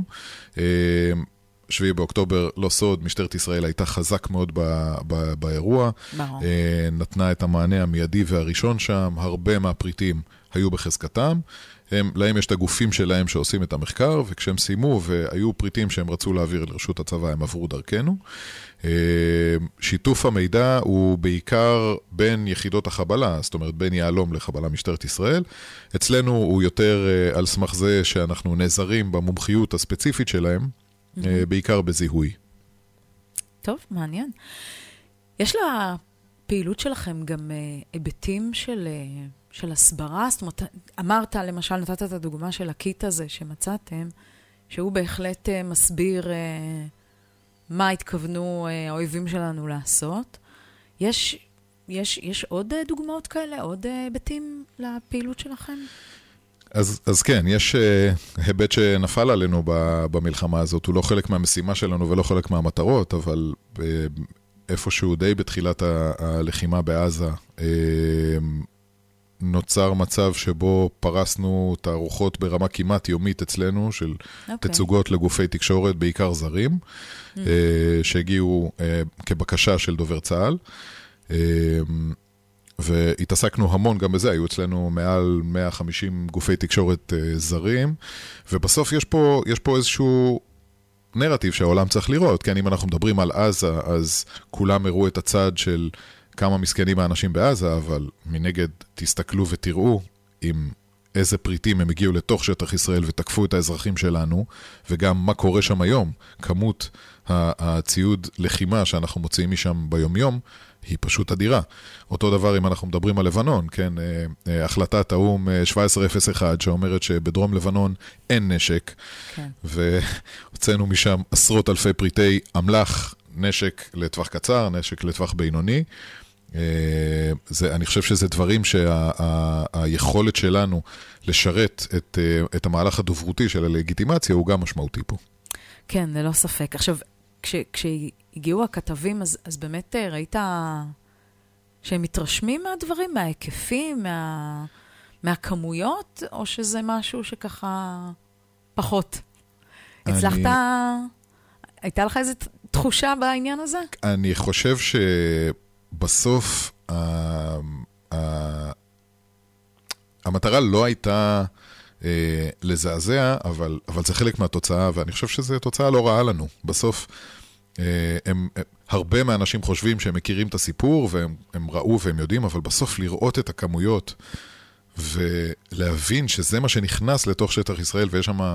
7 באוקטובר, לא סוד, משטרת ישראל הייתה חזק מאוד באירוע. נתנה את המענה המיידי והראשון שם, הרבה מהפריטים היו בחזקתם. להם יש את הגופים שלהם שעושים את המחקר, וכשהם סיימו והיו פריטים שהם רצו להעביר לרשות הצבא, הם עברו דרכנו. שיתוף המידע הוא בעיקר בין יחידות החבלה, זאת אומרת בין יעלום לחבלה משטרת ישראל. אצלנו הוא יותר על סמך זה שאנחנו נעזרים במומחיות הספציפית שלהם, בעיקר בזיהוי. טוב, מעניין. יש לפעילות שלכם גם היבטים של הסברה? זאת אומרת, אמרת, למשל, נתת את הדוגמה של הקיט הזה שמצאתם, שהוא בהחלט מסביר מה התכוונו האויבים שלנו לעשות. יש עוד דוגמאות כאלה, עוד היבטים לפעילות שלכם? אז כן, יש היבט שנפל עלינו במלחמה הזאת, הוא לא חלק מהמשימה שלנו ולא חלק מהמטרות, אבל איפשהו די בתחילת הלחימה בעזה, נוצר מצב שבו פרסנו תערוכות ברמה כמעט יומית אצלנו, של תצוגות לגופי תקשורת, בעיקר זרים, שהגיעו כבקשה של דובר צה"ל, והתעסקנו המון גם בזה, היו אצלנו מעל 150 גופי תקשורת זרים, ובסוף יש פה איזשהו נרטיב שהעולם צריך לראות, כן, אם אנחנו מדברים על עזה, אז כולם הראו את הצד של כמה מסכנים האנשים בעזה, אבל מנגד תסתכלו ותראו עם איזה פריטים הם הגיעו לתוך שטח ישראל ותקפו את האזרחים שלנו, וגם מה קורה שם היום. כמות הציוד לחימה שאנחנו מוציאים משם ביום-יום, היא פשוט אדירה. אותו דבר אם אנחנו מדברים על לבנון, כן, החלטת האום 1701, שאומרת שבדרום לבנון אין נשק, כן. והוצאנו משם עשרות אלפי פריטי אמל"ח, נשק לטווח קצר, נשק לטווח בינוני. אני חושב שזה דברים שהיכולת שלנו לשרת את המהלך הדוברותי של הלגיטימציה הוא גם משמעותי פה. כן, ללא ספק. עכשיו, כשהגיעו הכתבים, אז באמת ראית שהם מתרשמים מהדברים, מההיקפים, מהכמויות, או שזה משהו שככה פחות? הצלחת, הייתה לך איזו תחושה בעניין הזה? אני חושב שבסוף המטרה לא הייתה לזעזע, אבל זה חלק מהתוצאה, ואני חושב שזו תוצאה לא רעה לנו. בסוף הרבה מהאנשים חושבים שהם מכירים את הסיפור, והם ראו והם יודעים, אבל בסוף לראות את הכמויות, ולהבין שזה מה שנכנס לתוך שטח ישראל, ויש שם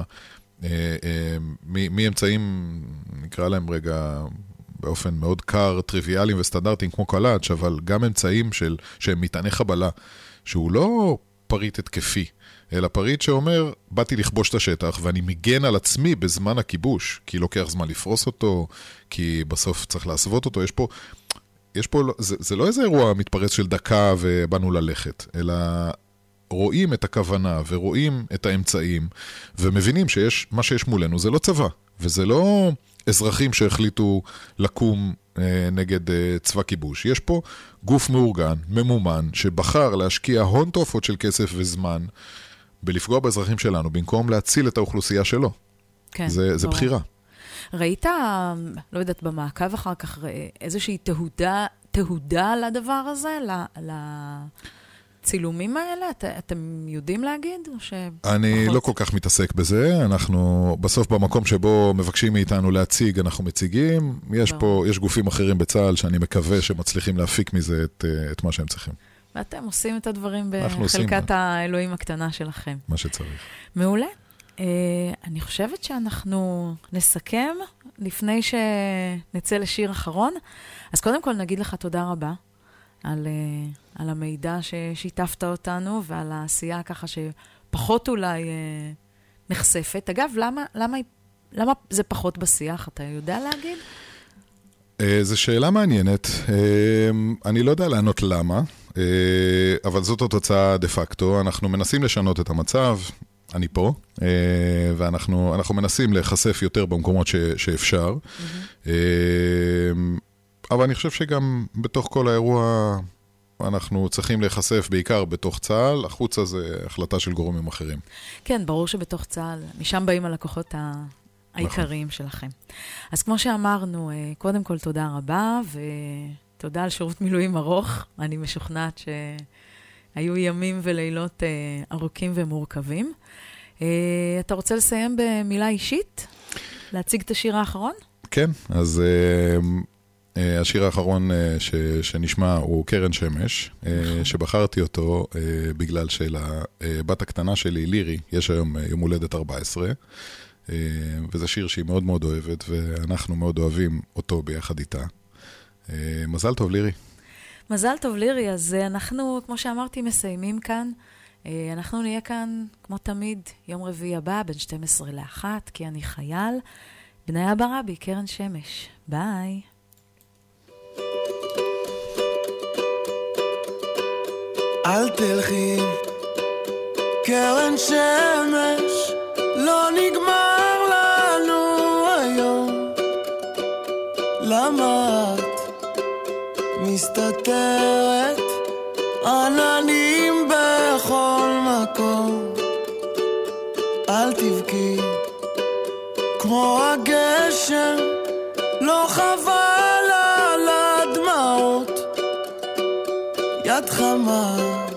מאמצעים, נקרא להם רגע באופן מאוד קר, טריוויאליים וסטנדרטיים כמו קלאץ', אבל גם אמצעים שהם מטעני חבלה, שהוא לא פריט התקפי, אלא פריט שאומר, באתי לכבוש את השטח, ואני מגן על עצמי בזמן הכיבוש, כי לוקח זמן לפרוס אותו, כי בסוף צריך להסוות אותו. יש פה, זה לא איזה אירוע מתפרץ של דקה ובאנו ללכת, אלא רואים את הכוונה ורואים את האמצעים, ומבינים מה שיש מולנו זה לא צבא, וזה לא אזרחים שהחליטו לקום נגד צבא כיבוש. יש פה גוף מאורגן, ממומן, שבחר להשקיע הון תופעות של כסף וזמן, בלפגוע באזרחים שלנו, במקום להציל את האוכלוסייה שלו. כן, זה בחירה. ראית, לא יודעת, במעקב אחר כך, איזושהי תהודה לדבר הזה? הצילומים האלה, אתם יודעים להגיד? אני לא כל כך מתעסק בזה, אנחנו בסוף במקום שבו מבקשים מאיתנו להציג, אנחנו מציגים, יש גופים אחרים בצה"ל שאני מקווה שמצליחים להפיק מזה את מה שהם צריכים. ואתם עושים את הדברים בחלקת האלוהים הקטנה שלכם. מה שצריך. מעולה. אני חושבת שאנחנו נסכם לפני שנצא לשיר אחרון. אז קודם כל נגיד לך תודה רבה על המידע ששיתפת אותנו ועל העשייה ככה שפחות אולי נחשפת. אגב, למה זה פחות בשיח? אתה יודע להגיד? זו שאלה מעניינת. אני לא יודע לענות למה, אבל זאת התוצאה דה פקטו. אנחנו מנסים לשנות את המצב. אני פה, ואנחנו מנסים להיחשף יותר במקומות שאפשר. אבל אני חושב שגם בתוך כל האירוע אנחנו צריכים להיחשף בעיקר בתוך צה"ל, החוצה זה החלטה של גורמים אחרים. כן, ברור שבתוך צה"ל, משם באים הלקוחות העיקריים שלכם. אז כמו שאמרנו, קודם כל תודה רבה, ותודה על שירות מילואים ארוך. אני משוכנעת שהיו ימים ולילות ארוכים ומורכבים. אתה רוצה לסיים במילה אישית? להציג את השיר האחרון? כן, אז השיר האחרון שנשמע הוא קרן שמש, שבחרתי אותו בגלל שלבת הקטנה שלי, לירי, יש היום יום הולדת 14, וזה שיר שהיא מאוד מאוד אוהבת, ואנחנו מאוד אוהבים אותו ביחד איתה. מזל טוב, לירי. מזל טוב, לירי. אז אנחנו, כמו שאמרתי, מסיימים כאן. אנחנו נהיה כאן, כמו תמיד, יום רביעי הבא, בין 12 ל-1, כי אני חייל. בני אבא רבי, קרן שמש. ביי. אל תלכי, קרן שמש, לא נגמר לנו היום. למה את מסתתרת? עננים בכל מקום. אל תבכי כמו הגשם, לא חבל על הדמעות. יד חמה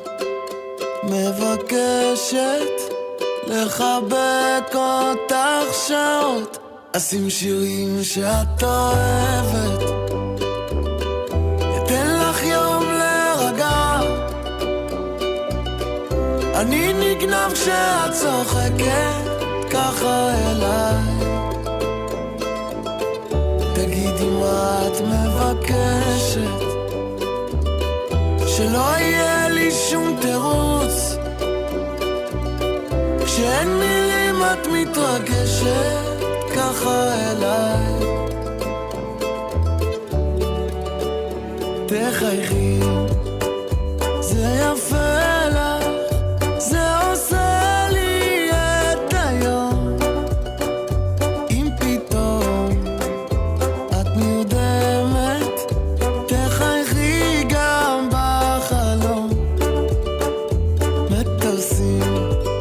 מבקשת לחבק אותך שעות. אשים שירים שאת אוהבת, אתן לך יום להירגע. אני נגנב כשאת צוחקת ככה אליי. תגידי מה את מבקשת, שלא יהיה לי שום תירוץ. כשאין מילים את מתרגשת ככה אליי. תחייכי, זה יפה לך, זה עושה לי את היום. אם פתאום את נרדמת, תחייכי גם בחלום. מטוסים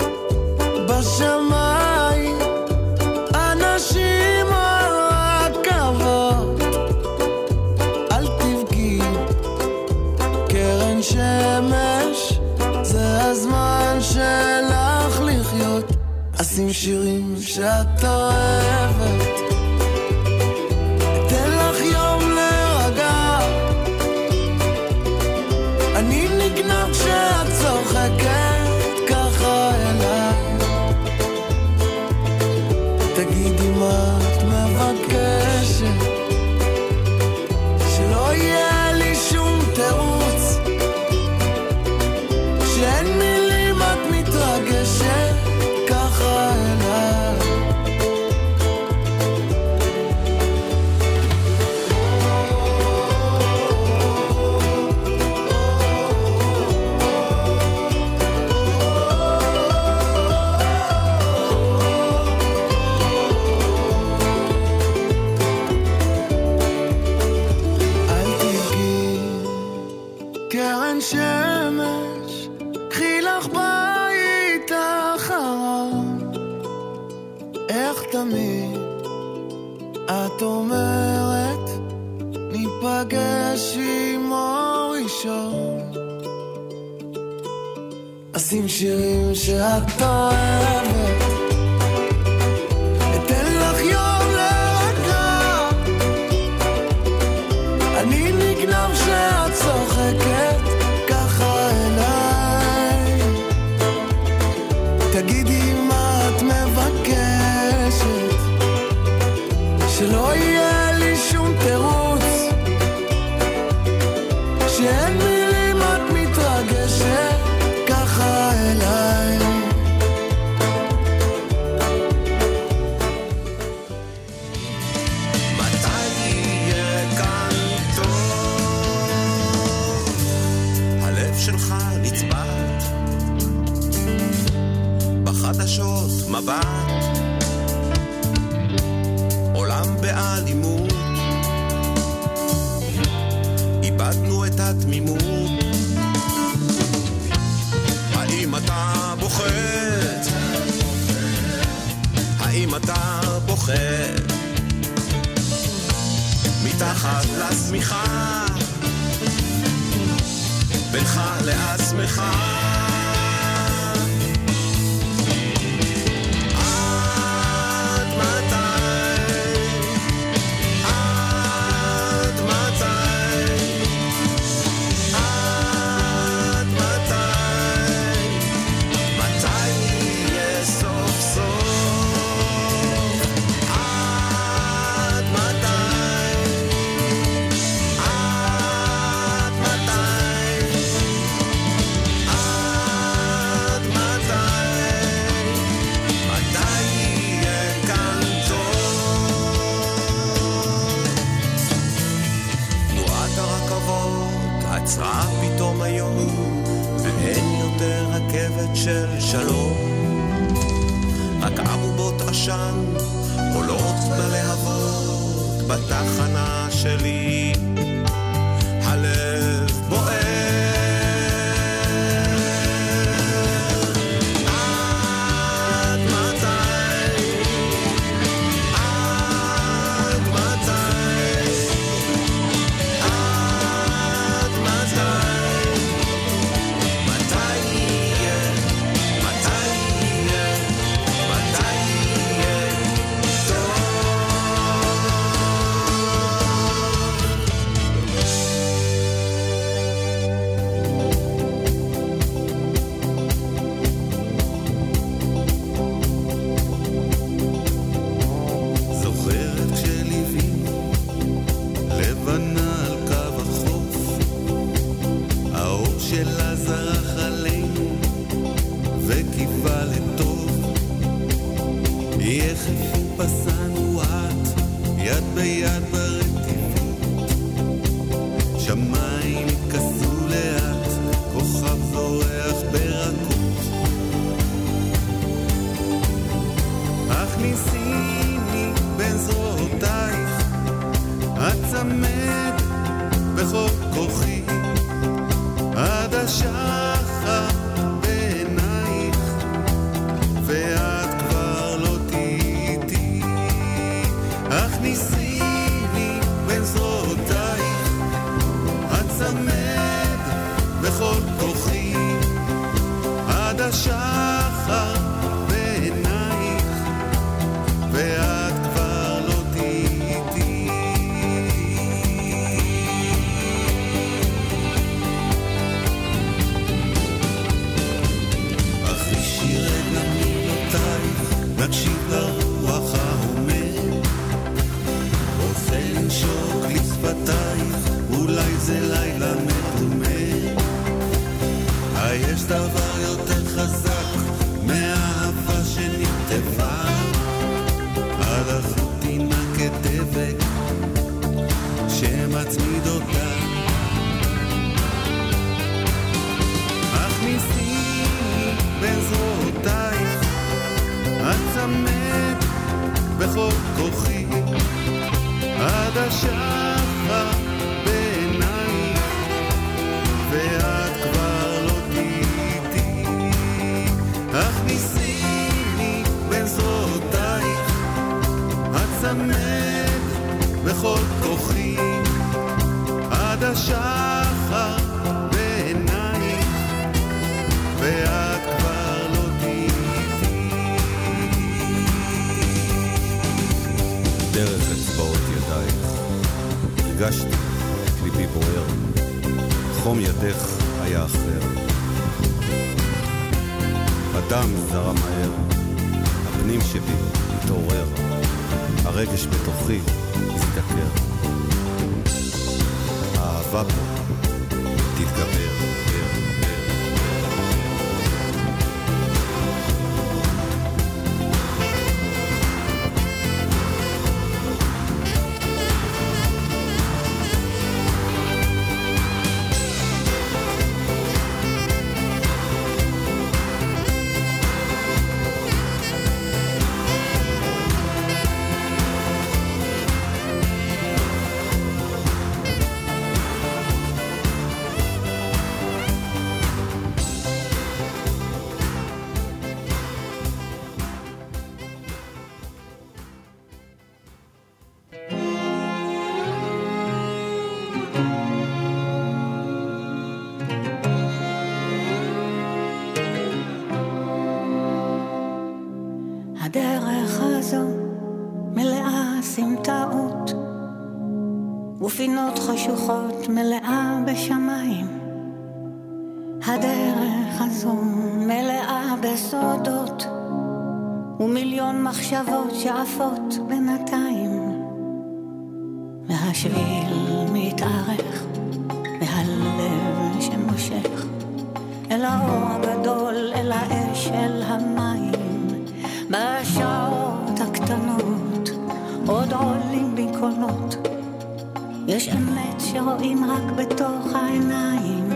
בשמיים, אנשים על רכבות. אל תבכי, קרן שמש, זה הזמן שלך לחיות. אשים שירים שאת אוהבת, אתן לך יום להירגע. אני נגנב כשאת צוחקת ככה אליי. תגידי מה את מבקשת, שלא יהיה לי שום תירוץ. כשאין מילים את מתרגשת ככה אליי. אל תבכי, קרן שמש, קחי לך בית אחרון. איך תמיד את אומרת, ניפגש עם אור ראשון. נשים שירים שאת אוהבת, אתן לך יום להירגע, אני נגנב שאת צוחקת ככה אליי, תגידי מה את מבקשת, שלא יהיה לי שום תירוץ, שאין מילים את מתרגשת ככה אליי. מתי יהיה כאן טוב? הלב שלך נצבט בחדשות מבט, עולם באלימות, איבדנו את התמימות. האם אתה בוחר? האם אתה בוחר? מתחת לשמיכה בינך לעצמך, עצרה פתאום היום ואין יותר רכבת של שלום, רק ארובות עשן עולות בלהבות בתחנה שלי, הלב בוער. עד מתי? עד מתי? פסענו את יד ביד ברטיבות, שמיים כסו לאט, כוכב זורח ברכות, הכניסיני בין זרועותייך, הצמד בכל כוחי, עד השחר בעינייך, ואת כבר לא תהיי, הכניסיני בין זרועותייך, הצמד בכל כוחי, עד השחר בעינייך, ואת כבר לא תהיי. אחרישי רגע מילותייך, נקשיב לרוח ההומר, רוצה לנשוק לשפתייך, אולי זה לילה מדומה. יש דבר יותר חזק מהאהבה שנכתבה על החוטינה כדבק שמצמיד אותה. הכניסיני בין זרועותייך, הצמד בכל כוחי, עד השחר בעינייך, ואת כבר לא תהיי. הכניסיני בין זרועותייך, הצמד בכל כוחי, עד השחר בעינייך, ואת חום ידך היה אחר. הדם זרם מהר, הפנים שבי התעורר, הרגש בתוכי הזדקר. האהבה פה תתגבר. ופינות חשוכות מלאה בשמיים. הדרך הזו מלאה בסודות ומיליון מחשבות שעפות בינתיים. והשביל מתארך והלב שמושך אל האור הגדול, אל האש, אל המים. בשעות הקטנות עוד עולים בי קולות. יש אמת שרואים רק בתוך העיניים.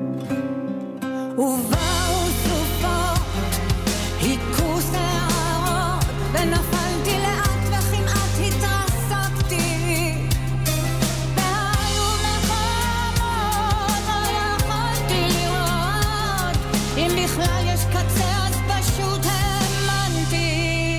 ובאו סופות, היכו שערות, ונפלתי לאט וכמעט התרסקתי. והיו נחמות, לא יכולתי לראות. אם בכלל יש קצה אז פשוט האמנתי.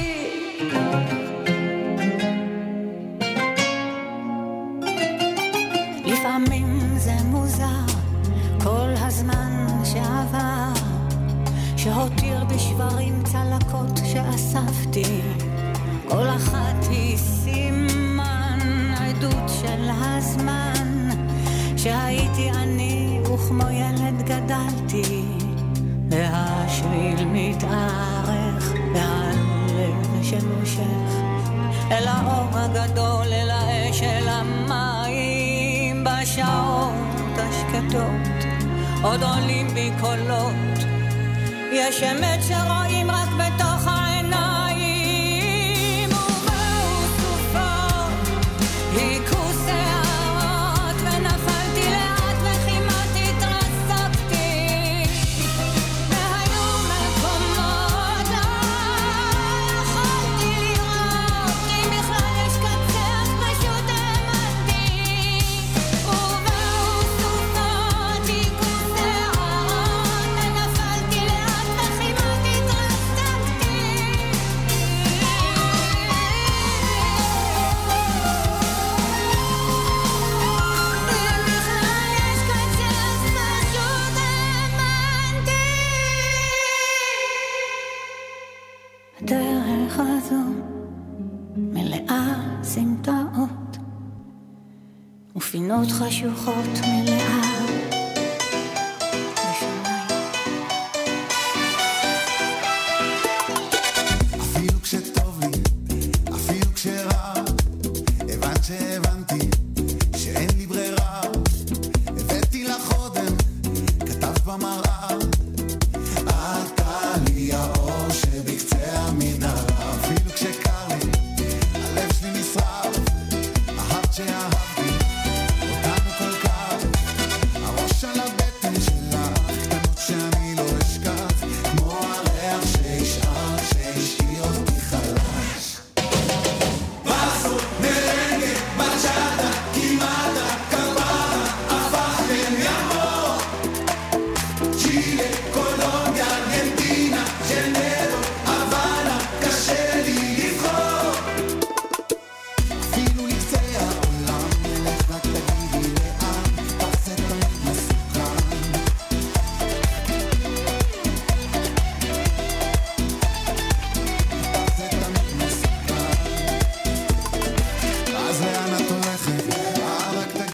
לפעמים זה מוזר, כל הזמן שעבר, שהותיר בשברים צלקות שאספתי. כל אחת היא סימן, עדות של הזמן, שהייתי אני וכמו ילד גדלתי. והשביל מתארך והלב שמושך אל האור הגדול, אל האש, אל המים. בשעות השקטות עוד עולים בי קולות. יש אמת שרואים רק בתוך העיניים. ובאו סופות, היכו שערות, ונפלתי לאט וכמעט התרסקתי. והיו מקומות לא יכולתי לראות. אם בכלל יש קצה אז פשוט האמנתי. ובאו סופות, היכו שערות, ונפלתי לאט וכמעט התרסקתי. אם בכלל יש קצה אז פשוט האמנתי. הדרך הזו מלאה סמטאות ופינות חשוכות מלאה